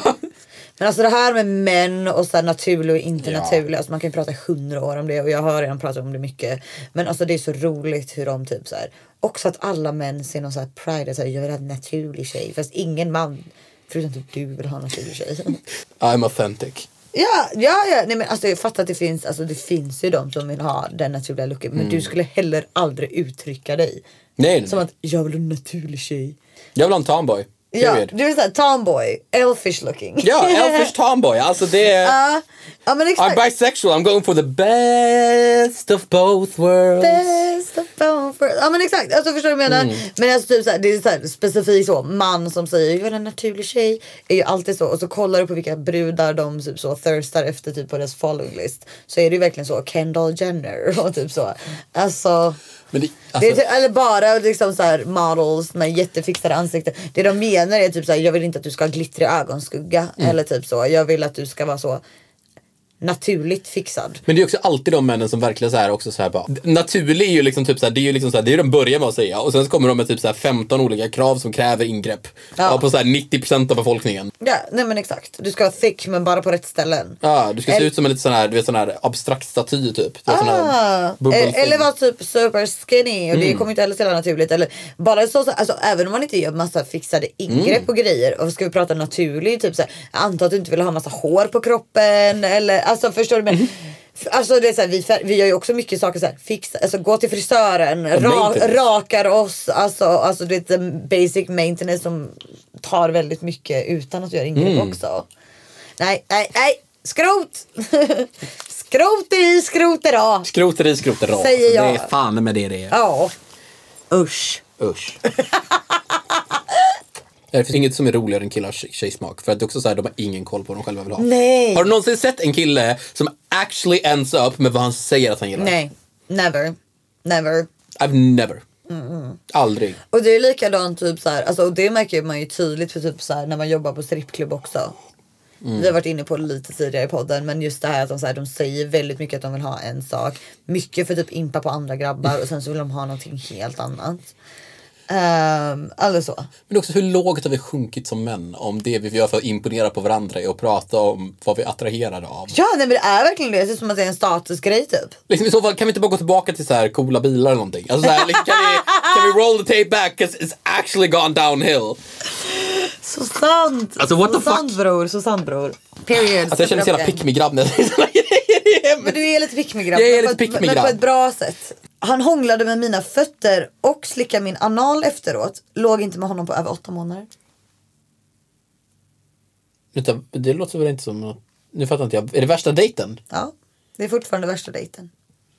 Men alltså det här med män och så här naturlig och inte naturlig. Alltså man kan ju prata 100 år om det och jag har redan pratat om det mycket. Men alltså det är så roligt hur de typ så här. Också att alla män ser någon så här pride. Så här, jag vill ha en naturlig tjej. Fast ingen man, förutom typ du, vill ha en naturlig tjej. I'm authentic. Ja. Nej men alltså jag fattar att det finns ju de som vill ha den naturliga looken. Men du skulle heller aldrig uttrycka dig. Nej. Som att jag vill ha en naturlig tjej. Jag vill ha en tomboy. Ja, du är såhär tomboy, elfish looking. Ja, elfish tomboy. Alltså det är... ja, men exakt. I'm bisexual, I'm going for the best of both worlds. Best of both worlds. Ja men exakt, alltså förstår du vad jag menar? Men alltså typ såhär, det är såhär specifikt så. Man som säger, jag är en naturlig tjej. Är ju alltid så. Och så kollar du på vilka brudar de typ så thirstar efter typ på deras following list. Så är det ju verkligen så, Kendall Jenner och typ så. Alltså... Men det är typ, eller bara liksom så här models med jättefixade ansikten. Det de menar är typ så här, jag vill inte att du ska ha glittrig ögonskugga eller typ så. Jag vill att du ska vara så naturligt fixad. Men det är också alltid de männen som verkligen så här också så här bara. Naturlig är ju liksom typ så här, det är ju liksom så här, det är ju de börjar med att säga och sen så kommer de med typ så här 15 olika krav som kräver ingrepp. Ja. På så här 90% av befolkningen. Ja, nej men exakt. Du ska vara thick men bara på rätt ställen. Ja, du ska se ut som en lite sån här, du vet sån här abstrakt staty typ. Eller vara typ super skinny och det kommer inte heller ställa naturligt eller bara så alltså även om man inte gör massa fixade ingrepp och grejer och ska vi prata naturligt typ så här, jag antar att du inte vill ha massa hår på kroppen eller alltså förstår du men alltså det är så här, vi gör ju också mycket saker så här fixa alltså gå till frisören rakar oss alltså det är basic maintenance som tar väldigt mycket utan att göra ingrepp också. Nej skrot skrotera säger jag. Det är fan med det är. Ja. Usch. Det finns inget som är roligare än killars tjejsmak. För att det är också så här, de har ingen koll på vad de själva vill ha. Nej. Har du någonsin sett en kille som actually ends up med vad han säger att han gillar? Nej, never. I've never. Aldrig. Och det är likadant typ så här, alltså, och det märker man ju tydligt för typ så här, när man jobbar på strippklubb också. Vi har varit inne på det lite tidigare i podden. Men just det här att de säger väldigt mycket att de vill ha en sak. Mycket för typ impa på andra grabbar. Och sen så vill de ha någonting helt annat. Eller så. Men också hur lågt har vi sjunkit som män om det vi gör för att imponera på varandra och prata om vad vi är attraherade av. Ja, nej, men det är verkligen det. Det är som att det är en statusgrej typ. Liksom, i så fall kan vi inte bara gå tillbaka till så här coola bilar eller någonting. Alltså så här, liksom, kan vi roll the tape back 'cause it's actually gone downhill. Så sant. Alltså what the fuck. Så sant bror. Period. Alltså jag känner så jävla pick-me-grabb när men du är lite pick-me-grabb. Jag är lite pick-me-grabb. Men på ett bra sätt. Han hånglade med mina fötter och slickade min anal efteråt. Låg inte med honom på över 8 månader. Vänta, det låter väl inte som något... Nu fattar inte jag. Är det värsta dejten? Ja, det är fortfarande värsta dejten.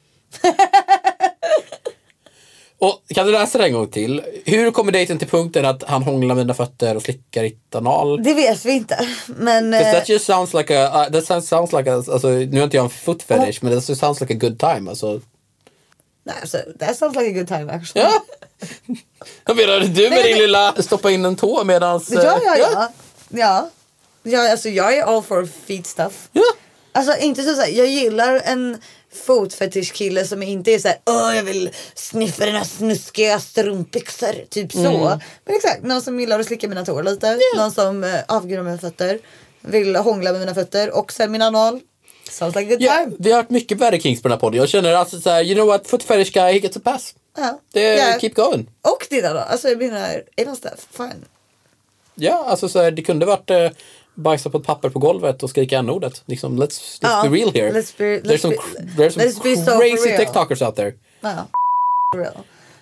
Och kan du läsa det en gång till? Hur kommer dejten till punkten att han hånglar mina fötter och slickar i anal? Det vet vi inte. Men that just sounds like a alltså nu har inte jag en foot fetish men det sounds like a good time alltså. Nej, alltså that sounds like a good time actually. Ja. Jag menar du med din lilla stoppa in en tå medans Ja, alltså jag är all for feet stuff. Ja. Alltså inte så här, jag gillar en fotfetischkille som inte är så här, jag vill sniffa dina snuskiga strumpbyxor typ så. Men exakt, någon som gillar att slicka mina tår lite, någon som avgör mina fötter, vill hångla med mina fötter och sen min anal. Sounds like a good time. Vi har haft mycket värre kings på den här podden. Jag känner alltså så här, you know what, foot fetish guy, he gets a pass. Keep going. Och det då, alltså jag menar, anal stuff, fine. Ja, alltså så här, det kunde varit bajsa på ett papper på golvet och skrika n-ordet. Liksom, let's be real here. There's some crazy TikTokers out there. Real.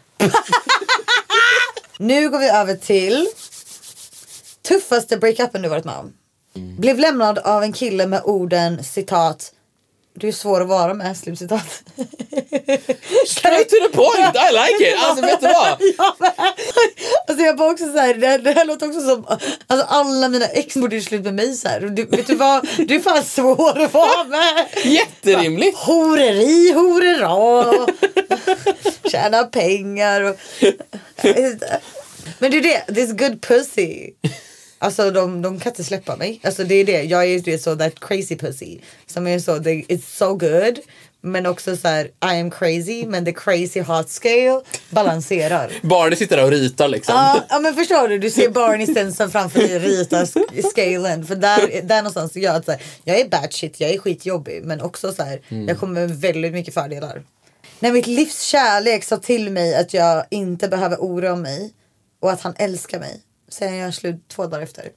Nu går vi över till tuffaste breakupen du varit med om. Blev lämnad av en kille med orden, citat, du är svår att vara med, slutcitat. Straight to the point, I like it. Alltså vet du vad? Alltså jag bara också så här, det här låter också som alltså alla mina ex borde ju slut med mig så här. Vet du vad? Du är fan svår att vara med. Jätterimligt. Horeri, horera. Tjäna pengar och Men det är det, this good pussy. Alltså de kan inte släppa mig. Alltså det är det, jag är det så that crazy pussy. Som är så, it's so good. Men också så här, I am crazy. Men the crazy hot scale balanserar. Barney sitter där och ritar liksom. Ja men förstår du ser Barney stencen framför dig rita scalen. För där någonstans gör att så här, jag är bad shit, jag är skitjobbig. Men också så här, jag kommer med väldigt mycket fördelar. När mitt livs kärlek sa till mig att jag inte behöver oroa mig. Och att han älskar mig. Sen jag slut 2 dagar efter.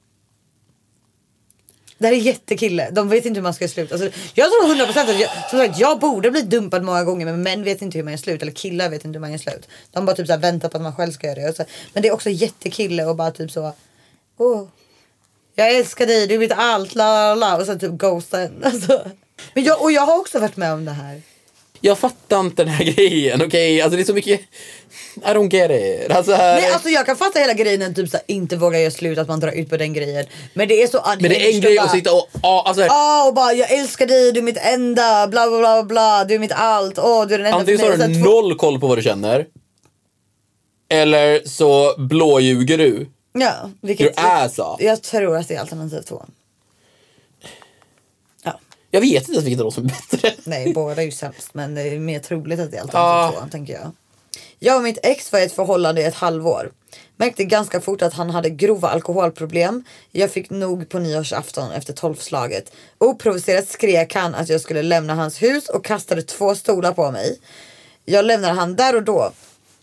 Det här är jättekille. De vet inte hur man ska sluta. Alltså, jag tror 100% att jag borde bli dumpad många gånger. Men män vet inte hur man gör slut. Eller killar vet inte hur man gör slut. De bara typ så här väntar på att man själv ska göra det. Och så. Men det är också jättekille och bara typ så. Jag älskar dig, du vet allt. La. Och sen typ ghosten. Alltså. Men jag har också varit med om det här. Jag fattar inte den här grejen, okej? Alltså det är så mycket... I don't get it. Alltså, nej, alltså jag kan fatta hela grejen typ så här, inte våga göra slut, att man drar ut på den grejen. Men det är så men det är en grej att sitta och... och bara, jag älskar dig, du är mitt enda, bla bla bla bla, du är mitt allt, du är den enda. Antingen så har du noll koll på vad du känner. Eller så blåljuger du. Ja, vilket jag tror att det är alternativ 2. Jag vet inte vilket av dem som är bättre. Nej, båda är ju sämst. Men det är mer troligt att det är alternativ 2, tänker jag. Jag och mitt ex var i ett förhållande i ett halvår. Märkte ganska fort att han hade grova alkoholproblem. Jag fick nog på nyårsafton efter 12-slaget. Oprovocerat skrek han att jag skulle lämna hans hus och kastade 2 stolar på mig. Jag lämnade han där och då.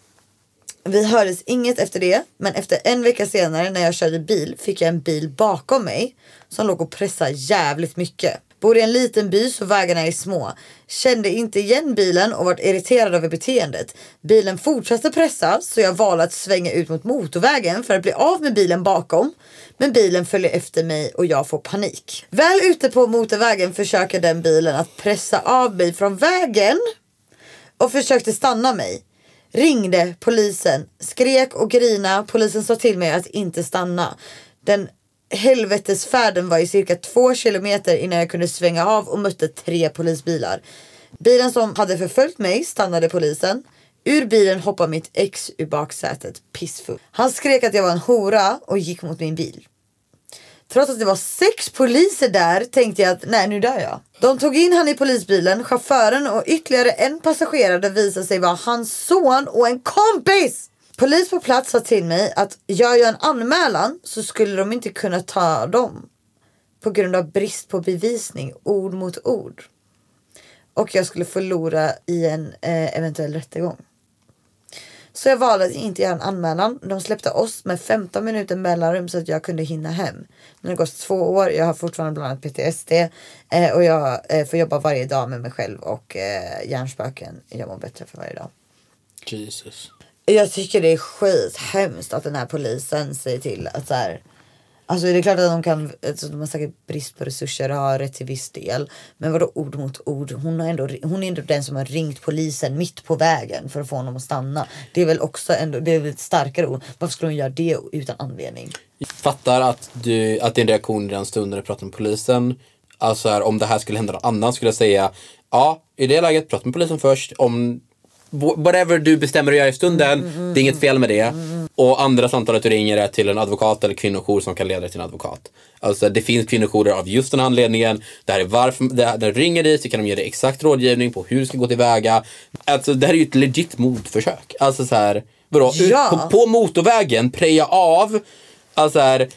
Vi hördes inget efter det. Men efter 1 vecka senare när jag körde bil fick jag en bil bakom mig som låg och pressade jävligt mycket. Bor i en liten by så vägarna är små. Kände inte igen bilen och var irriterad över beteendet. Bilen fortsatte pressa så jag valde att svänga ut mot motorvägen för att bli av med bilen bakom. Men bilen följer efter mig och jag får panik. Väl ute på motorvägen försöker den bilen att pressa av mig från vägen och försökte stanna mig. Ringde polisen, skrek och grina. Polisen sa till mig att inte stanna. Den helvetesfärden var i cirka 2 kilometer innan jag kunde svänga av och mötte 3 polisbilar. Bilen som hade förföljt mig stannade polisen. Ur bilen hoppade mitt ex ur baksätet, pissfull. Han skrek att jag var en hora och gick mot min bil. Trots att det var 6 poliser där tänkte jag att nej, nu dör jag. De tog in han i polisbilen, chauffören och ytterligare en passagerare visade sig vara hans son och en kompis. Polis på plats sa till mig att jag gör en anmälan så skulle de inte kunna ta dem på grund av brist på bevisning, ord mot ord. Och jag skulle förlora i en eventuell rättegång. Så jag valde att inte göra en anmälan. De släppte oss med 15 minuter mellanrum så att jag kunde hinna hem. Nu har det gått 2 år, jag har fortfarande bland annat PTSD. Och jag får jobba varje dag med mig själv och hjärnspöken. Jag mår bättre för varje dag. Jesus. Jag tycker det är skithemskt att den här polisen säger till att så här, alltså det är klart att de kan, alltså de har säkert brist på resurser och har rätt till viss del. Men vadå ord mot ord? Hon är ändå den som har ringt polisen mitt på vägen för att få honom att stanna. Det är väl också ändå, det är väl ett starkare ord. Varför skulle hon göra det utan anledning? Jag fattar att din reaktion i den stunden när du pratar med polisen, alltså här, om det här skulle hända någon annan skulle jag säga, ja, i det läget prata med polisen först om whatever du bestämmer att göra i stunden, det är inget fel med det. Och andra samtalet du ringer är till en advokat eller kvinnojour som kan leda dig till en advokat. Alltså det finns kvinnojourer av just den anledningen. Det här är varför, när du ringer dit så kan de ge dig exakt rådgivning på hur du ska gå tillväga. Alltså det här är ju ett legit mordförsök. Alltså så här, vadå? Ja. På motorvägen, preja av. Alltså här.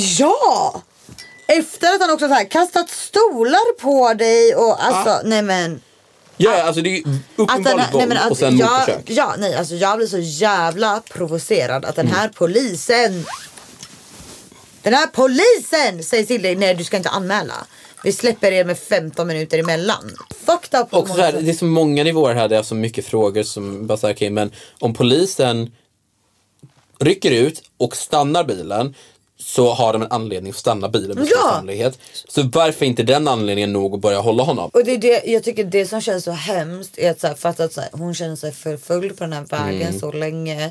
Ja! Efter att han också så här kastat stolar på dig och alltså, nej men. Ja, alltså det är ju uppenbart våld och sen mordförsök. Ja, nej, alltså jag blir så jävla provocerad att den här polisen säger till dig, nej du ska inte anmäla. Vi släpper er med 15 minuter emellan. Fucked up. Och så här, det är så många nivåer här, det är så mycket frågor som bara säger, okay, men om polisen rycker ut och stannar bilen så har de en anledning att stanna bilen med sannolikt. Så varför inte den anledningen nog att börja hålla honom? Och det är det, jag tycker det som känns så hemskt är att så här, fatta att så här, hon känner sig förföljd på den här vägen så länge.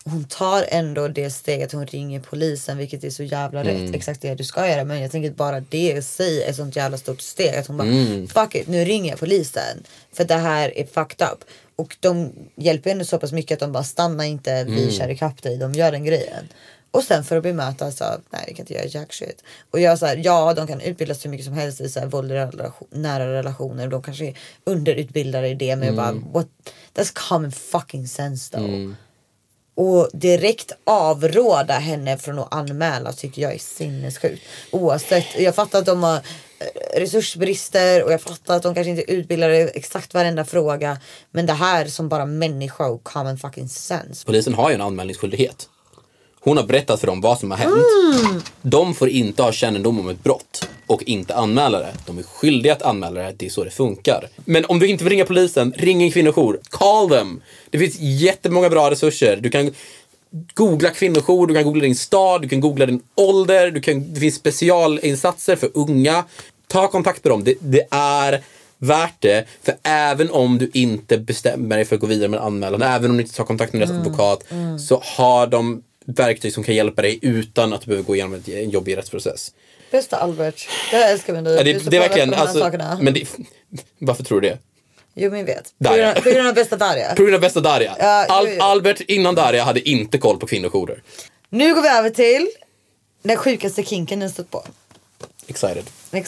hon tar ändå det steget, hon ringer polisen, vilket är så jävla rätt, exakt det du ska göra. Men jag tänker bara det i sig är ett sånt jävla stort steg att hon bara, fuck it, nu ringer jag polisen för det här är fucked up. Och de hjälper henne så pass mycket att de bara stannar inte, vi kör ikapp dig, de gör den grejen. Och sen för att bemötas av, nej vi kan inte göra jack shit. Och jag såhär, ja de kan utbildas så mycket som helst i såhär våld i nära relationer. De kanske är underutbildade i det, men jag bara, that's common fucking sense though. Och direkt avråda henne från att anmäla tycker jag är sinnessjukt. Oavsett, jag fattar att de har resursbrister och jag fattar att de kanske inte utbildar exakt varenda fråga. Men det här som bara människa och common fucking sense. Polisen har ju en anmälningsskyldighet. Hon har berättat för dem vad som har hänt. De får inte ha kännedom om ett brott och inte anmäla det. De är skyldiga att anmäla det, det är så det funkar. Men om du inte vill ringa polisen, ring en kvinnojour. Call them! Det finns jättemånga bra resurser. Du kan googla kvinnojour, du kan googla din stad, du kan googla din ålder, det finns specialinsatser för unga. Ta kontakt med dem, det är värt det. För även om du inte bestämmer dig för att gå vidare med anmälan, även om du inte tar kontakt med deras advokat, så har de verktyg som kan hjälpa dig utan att du behöver gå igenom en jobbig rättsprocess. Bästa Albert, det här älskar vi nu. Ja, det är verkligen, alltså, men varför tror du det? Jo men vet, på grund av bästa Daria. På grund av bästa Daria. Albert innan Daria hade inte koll på kvinnojourer. Nu går vi över till den sjukaste kinken du stött på. Excited.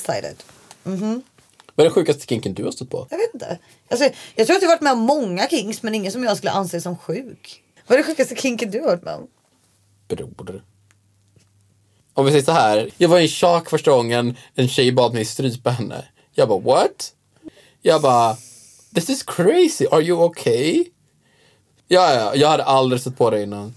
Vad är den sjukaste kinken du har stött på? Jag vet inte. Alltså, jag tror att jag har varit med om många kinks, men ingen som jag skulle anse som sjuk. Vad är den sjukaste kinken du har varit med om? Bror. Om vi säger så här, jag var i chock första gången en tjej bad mig strypa henne. Jag bara, what? Jag bara, this is crazy, are you okay? Ja, jag hade aldrig sett på det innan.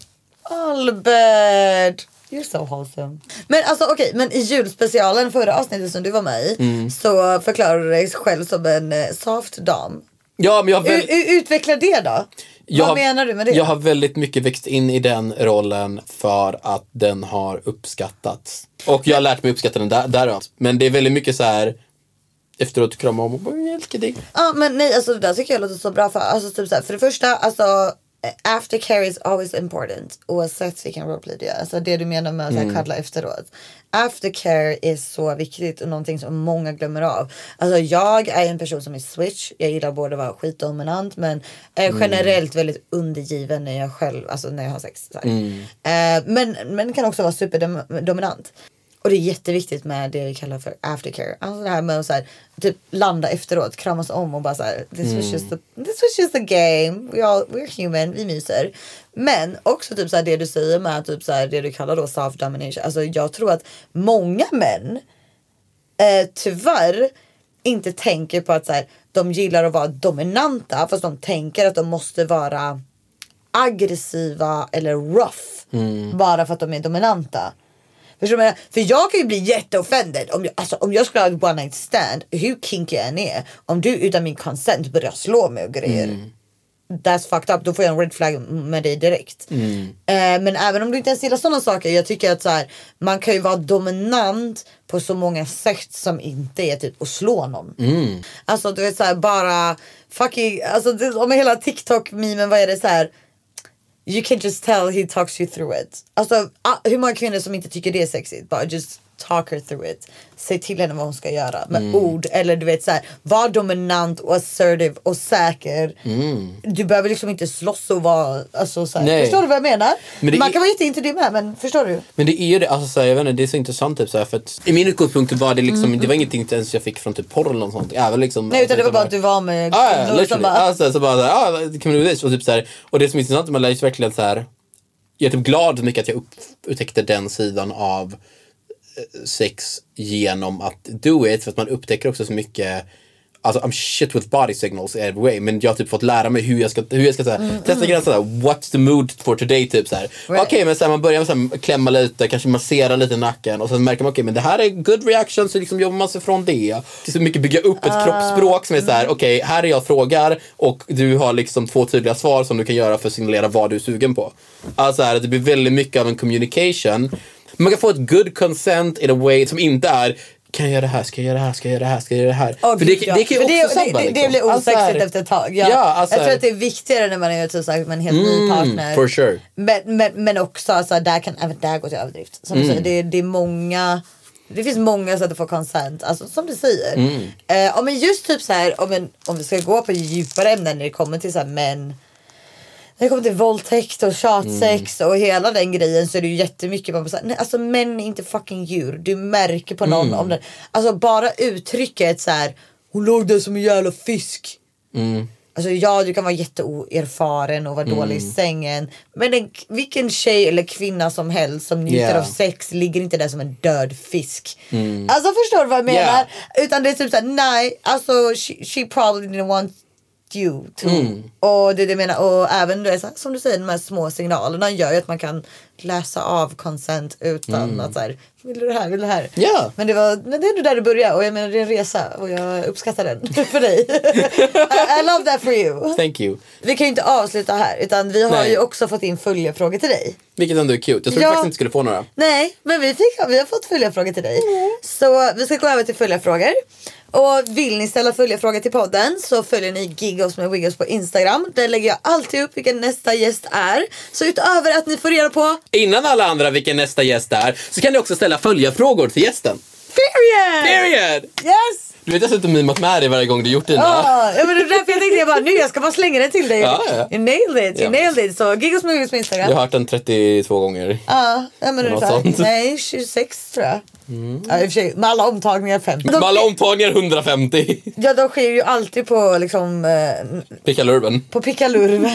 Albert, you're so wholesome. Men alltså okej, men i julspecialen förra avsnittet som du var med i, så förklarade du dig själv som en soft dam. Ja, men utveckla det då. Vad menar du med det? Jag har väldigt mycket växt in i den rollen för att den har uppskattats. Och jag har lärt mig uppskatta den därav. Men det är väldigt mycket så här efteråt krama om och bara, jag älskar dig. Ja, men nej, alltså det där tycker jag låter så bra. Alltså typ så här, för det första, alltså aftercare is always important. Oavsett vilken roleplay det är. Alltså det du menar med att kaddla efteråt. Aftercare är så viktigt och någonting som många glömmer av. Alltså jag är en person som är switch. Jag gillar både att vara skitdominant, men är generellt väldigt undergiven när jag själv, alltså när jag har sex. Men kan också vara superdominant. Och det är jätteviktigt med det vi kallar för aftercare. Alltså det här med att så här, typ landa efteråt, kramas om och bara så här, this was just a game. We're human, vi myser. Men också typ så här, det du säger med typ så här, det du kallar då soft domination. Alltså jag tror att många män tyvärr inte tänker på att så här, de gillar att vara dominanta, fast de tänker att de måste vara aggressiva eller rough bara för att de är dominanta. Förstår du? För jag kan ju bli jätteoffended om jag skulle ha ett one night stand, hur kinky jag än är, om du utan min consent börjar slå mig och grejer. That's fucked up, då får jag en red flag med dig direkt. Men även om du inte ens gillar sådana saker, jag tycker att så här, man kan ju vara dominant på så många sätt som inte är typ att slå någon. Alltså du vet så här, bara fucking, alltså om hela TikTok-memen, vad är det så här? You can just tell he talks you through it. Alltså hur många kvinnor som inte tycker det är sexigt, bara just talk her through it. Säg till henne vad hon ska göra med ord, eller du vet så här, var dominant och assertive och säker. Du behöver liksom inte slåss och vara, alltså så här, förstår du vad jag menar? Man kan vara jätteinte det med, men förstår du? Men det är ju det, alltså så här, jag vet inte, det är så intressant typ så här, för att i min utgångspunkt var det liksom, det var ingenting ens jag fick från typ porr eller något sånt. Även liksom, nej, utan det var bara att du var med alltså, så bara så här, kan du det? Och typ så här, och det som är intressant, man lär ju verkligen så här, jag är typ glad mycket att jag upptäckte den sidan av sex genom att do it, för att man upptäcker också så mycket, alltså I'm shit with body signals every way, men jag har typ fått lära mig hur jag ska testa gränsen, what's the mood for today, typ så här. Okej, men så här, man börjar med så här, klämma lite, kanske massera lite nacken, och sen märker man okej, men det här är good reaction, så liksom jobbar man sig från det. Det är så mycket bygga upp ett kroppsspråk som är så här, okej, här är jag frågar och du har liksom 2 tydliga svar som du kan göra för att signalera vad du är sugen på. Alltså här, det blir väldigt mycket av en communication. Man kan få ett good consent in a way som inte är kan jag göra det här, ska jag göra det här, ska jag göra det här, ska jag göra det här. Oh, för det kan ju också sabba liksom. Det blir osexigt efter ett tag. Jag tror att det är viktigare när man är typ sagt med en helt ny partner. For sure. Men också alltså, även där går till överdrift. Som du säger, det är många. Det finns många sätt att få consent, alltså som du säger. Men just typ så här, om vi ska gå på djupare ämnen när det kommer till så här män. När det kommer till våldtäkt och tjatsex och hela den grejen, så är det ju jättemycket man säger, nej, alltså män är inte fucking djur. Du märker på någon om den. Alltså bara uttrycket så här, hon låg där som en jävla fisk. Alltså ja, du kan vara jätteoerfaren och vara dålig i sängen. Men vilken tjej eller kvinna som helst som njuter av sex ligger inte där som en död fisk. Alltså förstår du vad jag menar? Utan det är typ såhär, nej, alltså she probably didn't want you to. Och det jag menar, och även det, som du säger, de här små signalerna gör ju att man kan läsa av consent utan att såhär, vill du det här, vill du det här? Yeah. Men det är ändå där det börjar, och jag menar det är en resa och jag uppskattar den för dig. I love that for you. Thank you. Vi kan ju inte avsluta här, utan vi har ju också fått in följarfrågor till dig. Vilket ändå är cute. Jag tror faktiskt inte skulle få några. Nej, men vi har fått följarfrågor till dig. Så vi ska gå över till följarfrågor. Och vill ni ställa följarfrågor till podden så följer ni Giggles med Wiggles på Instagram. Där lägger jag alltid upp vilken nästa gäst är. Så utöver att ni får reda på innan alla andra vilken nästa gäst är, så kan ni också ställa följarfrågor till gästen. Period! Yes! Du vet dessutom mimat med dig varje gång du gjort dina. Ja, men det är därför jag tänkte jag ska bara slänga den till dig. Ja. You nailed it. Så Giggles med Wiggles på Instagram. Jag har hört den 32 gånger. Ja, men ungefär. Nej, 26 tror jag. Ja, i och för sig, med alla omtagningar 50. Med alla omtagningar 150. Ja, de sker ju alltid på liksom Pickalurven. På Pickalurven.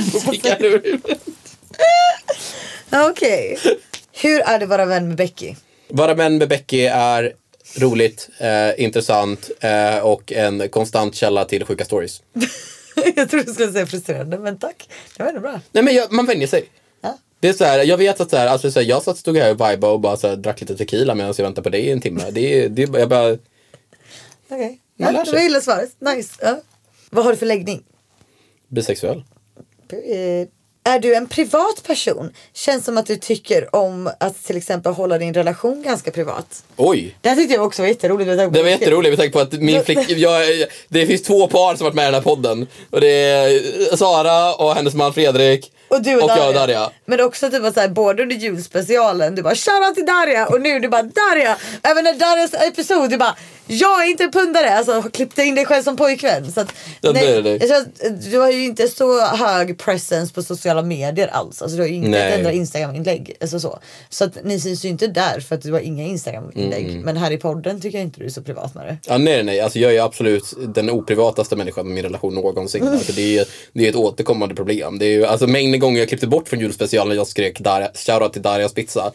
Okej. Hur är det att vara vän med Becky? Vara vän med Becky är roligt, intressant och en konstant källa till sjuka stories. Jag tror du skulle säga frustrerande, men tack. Det var ändå bra. Nej, men man vänjer sig. Ja. Det är så här, jag vet att så här, alltså så här, jag stod här och vibe och bara så här, drack lite tequila medan jag väntade på dig i en timme. Jag bara... Okej. Ja, det var illa svaret. Nice. Ja. Vad har du för läggning? Bisexuell. Period. Är du en privat person? Känns som att du tycker om att till exempel hålla din relation ganska privat. Oj. Det här tyckte jag också var jätteroligt. Det var jätteroligt med tanke på att min det finns 2 par som varit med i den här podden. Och det är Sara och hennes man Fredrik. Och du och jag och Darja. Men också typ såhär, både under julspecialen du bara shoutout till Darja, och nu du bara Darja. Även när Darjas episod du bara, jag är inte en pundare. Alltså klippte in dig själv som pojkvän. Så att, nej, jag tror att du har ju inte så hög presence på sociala medier alls. Alltså du har ju inte ett enda Instagram-inlägg, alltså så att ni syns ju inte där för att du har inga Instagram-inlägg. Men här i podden tycker jag inte du är så privat med det. Ja, nej. Alltså jag är absolut den oprivataste människan med min relation någonsin. Alltså, det är ett återkommande problem. Det är ju, alltså mängden gånger jag klippte bort från julspecialen när jag skrek shoutout till Darjas pizza.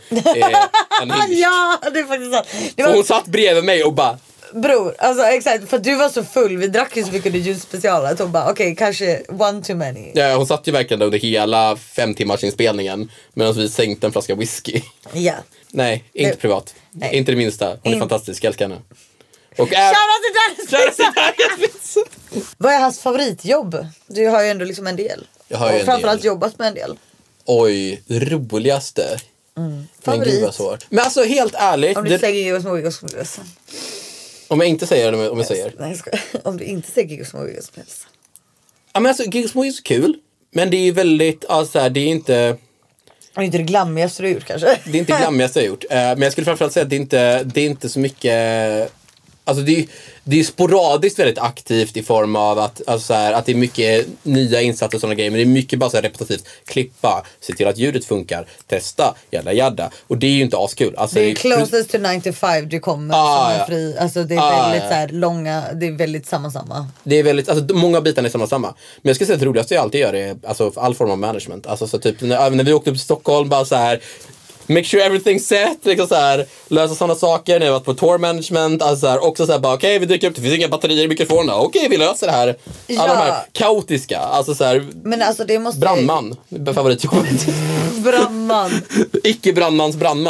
Ja, det är faktiskt sant. Hon satt bredvid mig och bara, bror, alltså exakt, för du var så full. Vi drack ju så mycket i julspecialen att hon bara, okej, kanske one too many. Ja, hon satt ju verkligen under hela 5 timmars inspelningen medan vi sänkte en flaska whisky. Ja. Nej, inte privat. Nej. Inte det minsta. Hon är fantastisk, älskar henne. Och shoutout till Darjas pizza. Vad är hans favoritjobb? Du har ju ändå liksom en del. Jag har ju och framförallt jobbat med en del. Oj, roligaste. Favorit. Men gud vad svårt. Men alltså helt ärligt. Om du säger Giggles med Wiggles. Om jag inte säger det, om jag säger. Nej, om du inte säger Giggles med Wiggles. Ja, men alltså Giggles med Wiggles är kul. Men det är väldigt, alltså det är inte... Det är inte det glammigaste du har gjort kanske. Det är inte glammigaste jag har gjort. Men jag skulle framförallt säga att det är inte så mycket... Alltså det är sporadiskt väldigt aktivt i form av att, alltså så här, att det är mycket nya insatser och sådana grejer. Men det är mycket bara så här repetitivt. Klippa, se till att ljudet funkar, testa, jadda. Och det är ju inte askul. Alltså, det är closest to 9 to 5 du kommer som en fri. Alltså det är väldigt så här långa, det är väldigt samma. Det är väldigt, alltså många bitar är samma. Men jag ska säga att det roligaste jag alltid gör är alltså all form av management. Alltså så typ när vi åkte upp till Stockholm bara så här. Make sure everything's set, liksom så här, lösa sådana saker. När jag varit på tour management, alltså så här, också så här, bara okej, vi dyker upp, det finns inga batterier i mikrofonerna. Okej, vi löser det här. Alla de här kaotiska, alltså så här. Men alltså det måste brandman, favoritjobbet. Brandman. Icke brandmans brandman.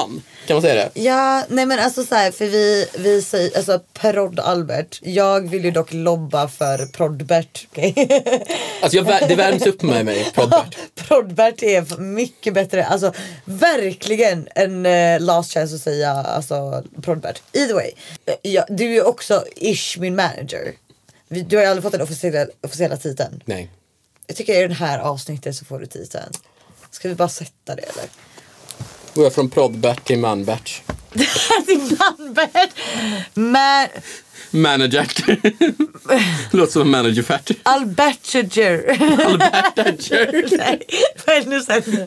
Kan man säga det? Ja, nej men alltså så här, för vi säger, alltså Prodd Albert. Jag vill ju dock lobba för Proddbert, okej? Alltså det värms upp med mig, Proddbert. Proddbert är mycket bättre, alltså verkligen en last chance att säga alltså Proddbert. Either way, ja, du är också ish min manager. Du har ju aldrig fått den officiella titeln. Nej. Jag tycker i den här avsnittet så får du titeln. Ska vi bara sätta det eller? Går jag från Proddbert till Manbert? Till Manbert. Manager. Låter som en managerfärt. Albertager. Albertager. Nej, vad nu sen?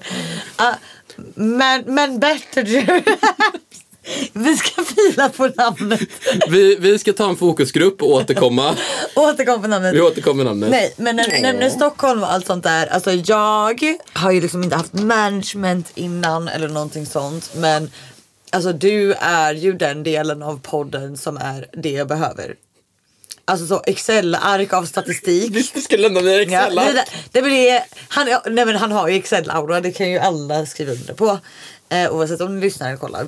Manbertager. Vi ska fila på namnet. Vi ska ta en fokusgrupp och återkomma. Återkom på namnet. Vi återkommer namnet. Nej, men när Stockholm och allt sånt där. Alltså jag har ju liksom inte haft management innan eller någonting sånt. Men alltså du är ju den delen av podden som är det jag behöver. Alltså så Excel-ark av statistik. Visst, du ska lämna mig Excel-ark. Ja, han har ju Excel-aura. Det kan ju alla skriva under på. Oavsett om ni lyssnar eller kollar.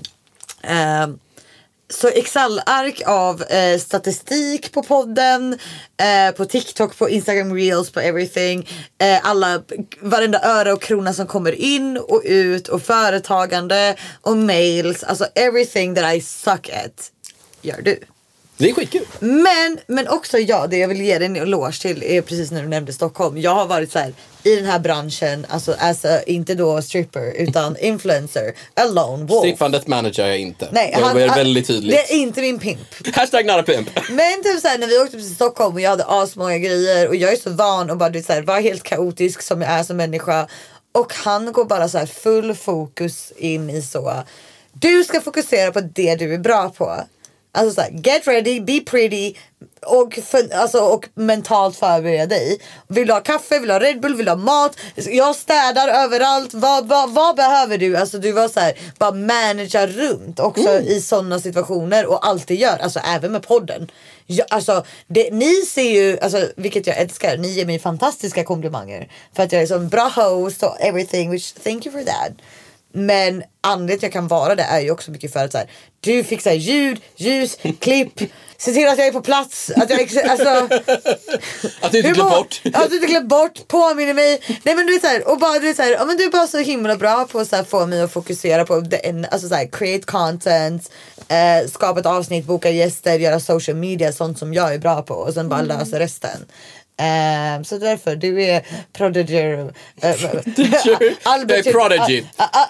Så Excel-ark av statistik på podden, på TikTok, på Instagram Reels, på everything, varenda öre och krona som kommer in och ut och företagande och mails, alltså everything that I suck at gör du. Det är skitkul. Men också det jag vill ge dig en eloge till är precis när du nämnde Stockholm. Jag har varit så här i den här branschen, alltså inte då stripper utan influencer, alone wolf. Stickfandet manager jag inte. Nej, jag var väldigt tydligt. Det är inte min pimp. Hashtag not a pimp. Men typ såhär när vi åkte till Stockholm och jag hade asmånga grejer och jag är så van och bara såhär, var helt kaotisk som jag är som människa. Och han går bara så här full fokus in i så. Du ska fokusera på det du är bra på. Alltså såhär, get ready, be pretty och mentalt förbereda dig. Vill du ha kaffe, vill du ha Red Bull, vill du ha mat? Jag städar överallt. Vad behöver du? Alltså du var såhär, bara managera runt också i sådana situationer och alltid gör, alltså även med podden. Alltså ni ser ju, alltså, vilket jag älskar, ni ger mig fantastiska komplimanger för att jag är som bra host och everything, which thank you for that. Men anledningen jag kan vara det är ju också mycket för att så här, du fixar ljud, ljus, klipp, se till att jag är på plats, att jag att du inte glömt bort. Att du inte glömt bort, påminner mig. Nej men du är så här, och bara du är så här, ja men du är bara så himla bra på att så här, få mig att fokusera på alltså så här, create content, skapa ett avsnitt, boka gäster, göra social media, sånt som jag är bra på och sen bara lösa resten. Så därför, du är prodigy. Albert prodigy.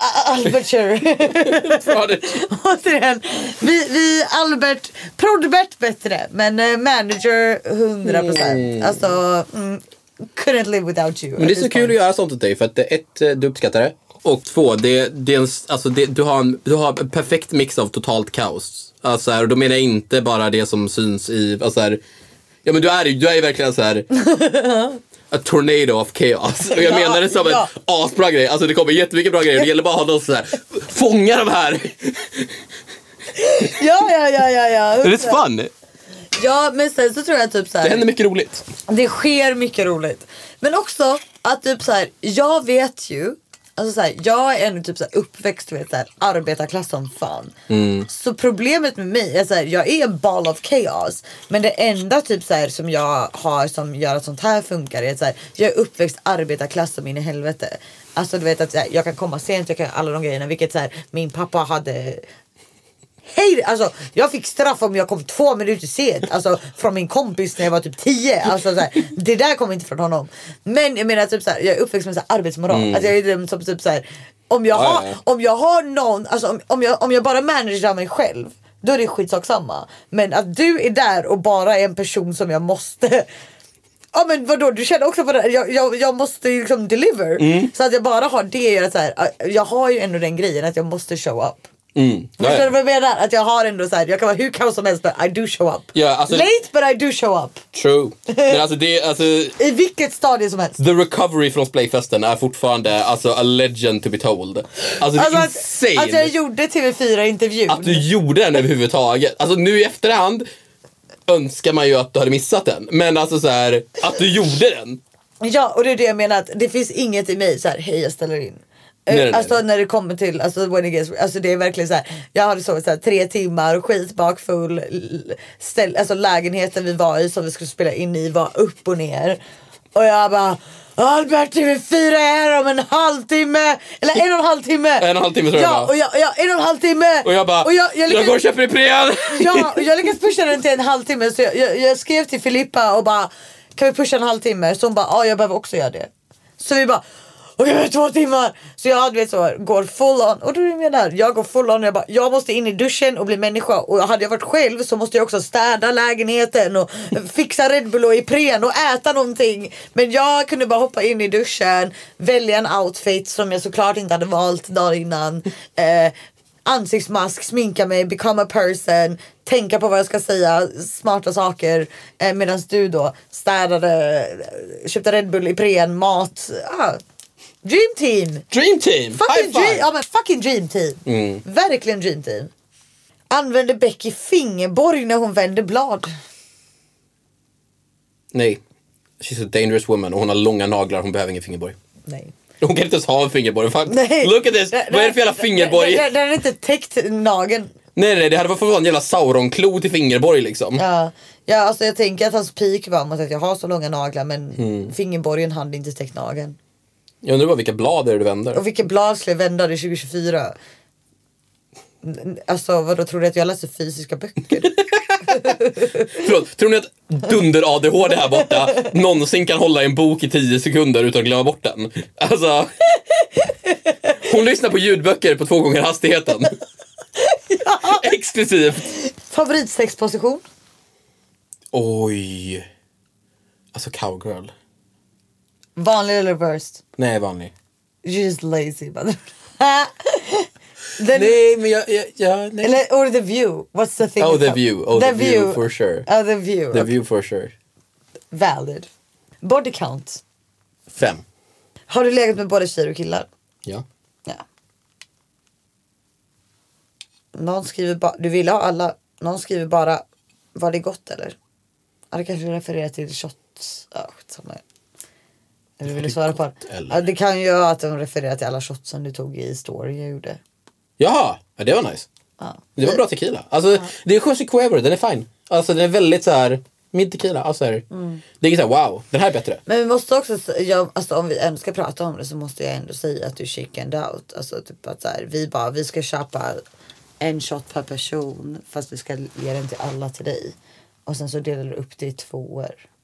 Återigen, vi Albert Proddbert bättre, men manager 100%. Alltså couldn't live without you. Men det är så kul att göra sånt åt dig för att du uppskattar det. Och 2, du har en perfekt mix av totalt kaos. Alltså här, och då menar jag inte bara det som syns i alltså här, ja men du är verkligen så här a tornado of chaos. Och jag menar det som en asbra grej. Alltså det kommer jättemycket bra grejer. Det gäller bara att ha någon så här fånga de här. Ja. Det är fun. Ja, men sen så tror jag typ så här, det händer mycket roligt. Det sker mycket roligt. Men också att typ så här, jag vet ju, alltså så här, jag är ändå typ så här uppväxt, vet, så här, arbetarklass som fan. Så problemet med mig är så här, jag är en ball of chaos. Men det enda typ så här, som jag har som gör att sånt här funkar är att så här, jag är uppväxt arbetarklass som in i helvete. Alltså du vet att så här, jag kan komma sent, jag kan alla de grejerna. Vilket så här, min pappa hade... Hej, alltså jag fick straff om jag kom 2 minuter sent, alltså från min kompis när jag var typ 10, alltså så här, det där kom inte från honom. Men jag menar typ så här, jag är uppväxt med så här arbetsmoral, att jag är den som typ så här, om jag har någon, alltså om jag bara managerar mig själv, då är det skitsamma. Men att du är där och bara är en person som jag måste. Ja men vadå, du känner också på det. Jag måste liksom deliver. Så att jag bara har det, gör så här, jag har ju ändå den grejen att jag måste show up. Förstår du vad jag menar? Att jag har ändå så här, jag kan vara hur kaos som helst, but I do show up. Ja, alltså, late but I do show up. True. Men alltså det, alltså, i vilket stadie som helst. The recovery från Splayfesten är fortfarande alltså a legend to be told. Alltså det är insane. Att jag gjorde TV4-intervjun. Att du gjorde den överhuvudtaget. Alltså nu i efterhand önskar man ju att du hade missat den. Men alltså så här, att du gjorde den. Ja, och det är det jag menar, att det finns inget i mig så här, hej jag ställer in. Alltså när det kommer till when it gets, alltså det är verkligen så här. Jag hade sovit så här 3 timmar, skitbakfull. Alltså lägenheten vi var i som vi skulle spela in i var upp och ner. Och jag bara, Albert, TV4 är här om en halvtimme. Eller 1,5 timme. 1,5 timme tror jag. Ja, och jag 1,5 timme. Och jag bara, jag går och köper Ipren. Ja, och jag lyckades pusha den till en halvtimme. Så jag skrev till Filippa och bara, kan vi pusha en halvtimme? Så hon bara, ja, jag behöver också göra det. Så vi bara, okej, 2 timmar. Så jag vet så, går full on. Och då är det med där, jag går full on. Jag måste in i duschen och bli människa. Och hade jag varit själv så måste jag också städa lägenheten och fixa Red Bull och Ipren och äta någonting. Men jag kunde bara hoppa in i duschen, välja en outfit som jag såklart inte hade valt dagen innan. Ansiktsmask, sminka mig, become a person, tänka på vad jag ska säga, smarta saker, medan du då städade, köpte Red Bull, Ipren, mat. Dream team. Dream team. Fucking dream, ja men fucking dream team. Verkligen dream team. Använder Becky fingerborg när hon vänder blad? Nej. She's a dangerous woman och hon har långa naglar, hon behöver ingen fingerborg. Nej. Hon kan inte ens ha en fingerborg. Nej. Look at this. Vad är det för jävla fingerborg? Den är inte täckt nageln. Nej, det hade varit för en jävla Sauron-klo till fingerborg liksom. Ja, alltså jag tänker att hans peak var mot att jag har så långa naglar, men fingerborgen hade inte täckt nageln. Jag undrar bara vilka blad är det du vänder? Och vilka blad skulle jag vända det 2024? Alltså vadå, tror du att jag läser fysiska böcker? Förlåt, tror ni att dunder-ADHD här borta någonsin kan hålla en bok i 10 sekunder utan att glömma bort den? Alltså, hon lyssnar på ljudböcker på 2 gånger hastigheten. Ja. Exklusivt. Favoritsexposition? Oj. Alltså cowgirl. Vanlig eller reversed? Nej, vanlig. You're just lazy, but nej, men jag nej. Eller, or the view. What's the thing? Oh, the view. Oh, the view for sure. Oh, the view. The view for sure. Valid. Body count. 5. Har du legat med både tjejer och killar? Ja. Någon skriver du vill ha alla. Någon skriver bara, var det gott eller? Ja, det kanske refererar till shots. Ja, eller vill du svara på det? Ja, det kan ju vara att de refererar till alla shots som du tog i story jag gjorde. Jaha, ja, det var nice. Ja. Det var bra tequila. Alltså, det är José Cuervo, den är fine. Alltså, den är väldigt så här mid tequila. Alltså, det är så här, wow, den här är bättre. Men vi måste också, alltså, om vi ändå ska prata om det så måste jag ändå säga att du chickened out. Alltså typ att så här, vi ska köpa en shot per person fast vi ska ge den till alla till dig. Och sen så delar du upp det i 2.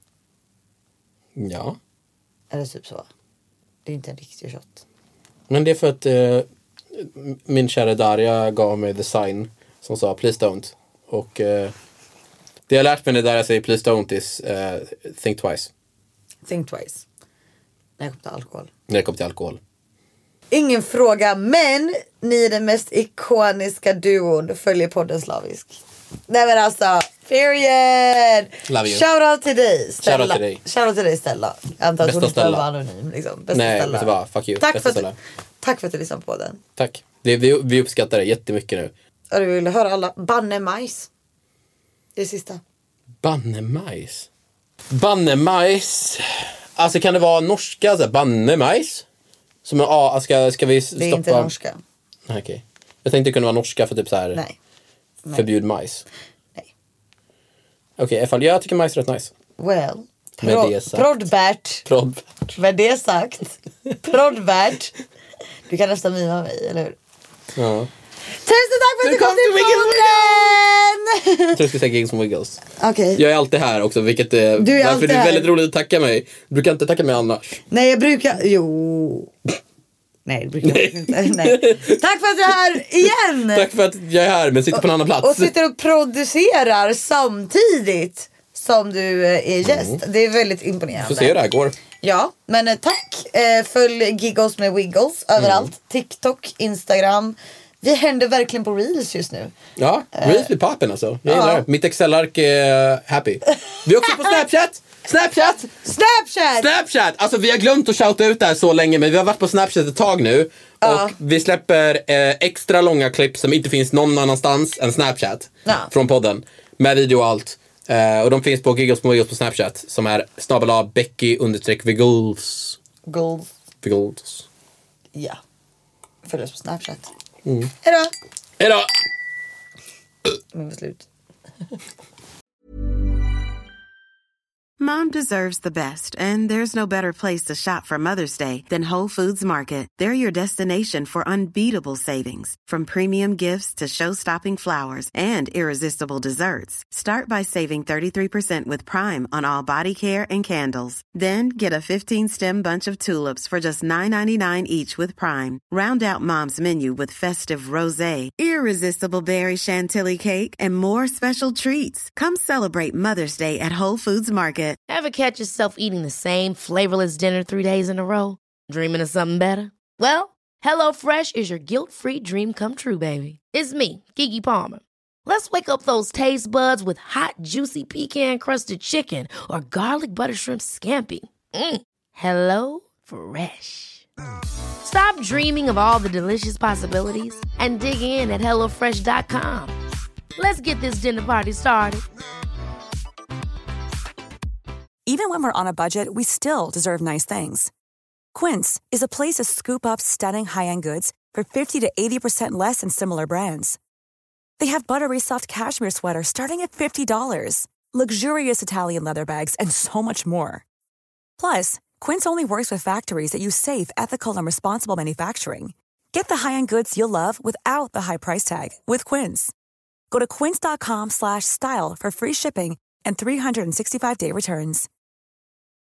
Ja. Eller typ så. Det är inte en riktig shot. Men det är för att min kära Daria gav mig the sign som sa please don't. Och det jag lärt mig när Daria säger please don't is think twice. Think twice. När jag kom till alkohol. När det kommer till alkohol. Ingen fråga, men ni är den mest ikoniska duon. Följer podden slavisk. Nej men alltså, period. Love you. Shoutout till dig, Stella. Shoutout till dig. Shoutout till dig, Stella. Jag antar att hon inte Stella. var anonym liksom. Bästa Nej, Stella. vet du vad? Fuck you. Tack för att du lyssnade på den. Tack. Vi uppskattar det jättemycket nu. Och du vill höra alla. Bannemajs. Det är sista. Bannemajs. Bannemajs. Alltså kan det vara norska? Alltså, bannemajs? Som är, ska vi stoppa? Det är inte norska. Nej, okej. Jag tänkte det kunde vara norska för typ så här. Nej. Förbjud majs. Nej. Okej, i alla fall jag tycker majs är rätt nice. Well. Med det sagt. Proddbert. Med det sagt. Proddbert. Du kan nästan mima mig, eller hur? Ja. Tusen tack för att du kom till podden! Jag tror jag ska säga Gigs som Wiggles. Okej. Jag är alltid här också, vilket är Du är varför alltid det är här. väldigt roligt att tacka mig. Du brukar inte tacka mig annars. Nej, jag brukar... Jo... Nej, det brukar jag inte. Nej. Tack för att du är här igen! Tack för att jag är här, men sitter på en annan plats. Och sitter och producerar samtidigt som du är gäst. Det är väldigt imponerande. Får se hur det här går. Ja, men tack. Följ Giggles med Wiggles överallt. TikTok, Instagram. Vi händer verkligen på Reels just nu. Ja, Reels blir pappen alltså. Jag gillar det. Mitt Excel-ark är happy. Vi är också på Snapchat! Alltså vi har glömt att shouta ut det här så länge, men vi har varit på Snapchat ett tag nu. Och vi släpper extra långa klipp som inte finns någon annanstans än Snapchat. Från podden. Med video och allt. Och de finns på Giggles på Snapchat. Som är @Becky_Wiggles. Goals. Wiggles. Ja. Följ oss på Snapchat. Hejdå! Men var slut. Mom deserves the best, and there's no better place to shop for Mother's Day than Whole Foods Market. They're your destination for unbeatable savings, from premium gifts to show-stopping flowers and irresistible desserts. Start by saving 33% with Prime on all body care and candles. Then get a 15-stem bunch of tulips for just $9.99 each with Prime. Round out Mom's menu with festive rosé, irresistible berry chantilly cake, and more special treats. Come celebrate Mother's Day at Whole Foods Market. Ever catch yourself eating the same flavorless dinner 3 days in a row? Dreaming of something better? Well, HelloFresh is your guilt-free dream come true, baby. It's me, Keke Palmer. Let's wake up those taste buds with hot, juicy pecan-crusted chicken or garlic butter shrimp scampi. Hello Fresh. Stop dreaming of all the delicious possibilities and dig in at HelloFresh.com. Let's get this dinner party started. Even when we're on a budget, we still deserve nice things. Quince is a place to scoop up stunning high-end goods for 50 to 80% less than similar brands. They have buttery soft cashmere sweaters starting at $50, luxurious Italian leather bags, and so much more. Plus, Quince only works with factories that use safe, ethical, and responsible manufacturing. Get the high-end goods you'll love without the high price tag with Quince. Go to quince.com/style for free shipping and 365-day returns.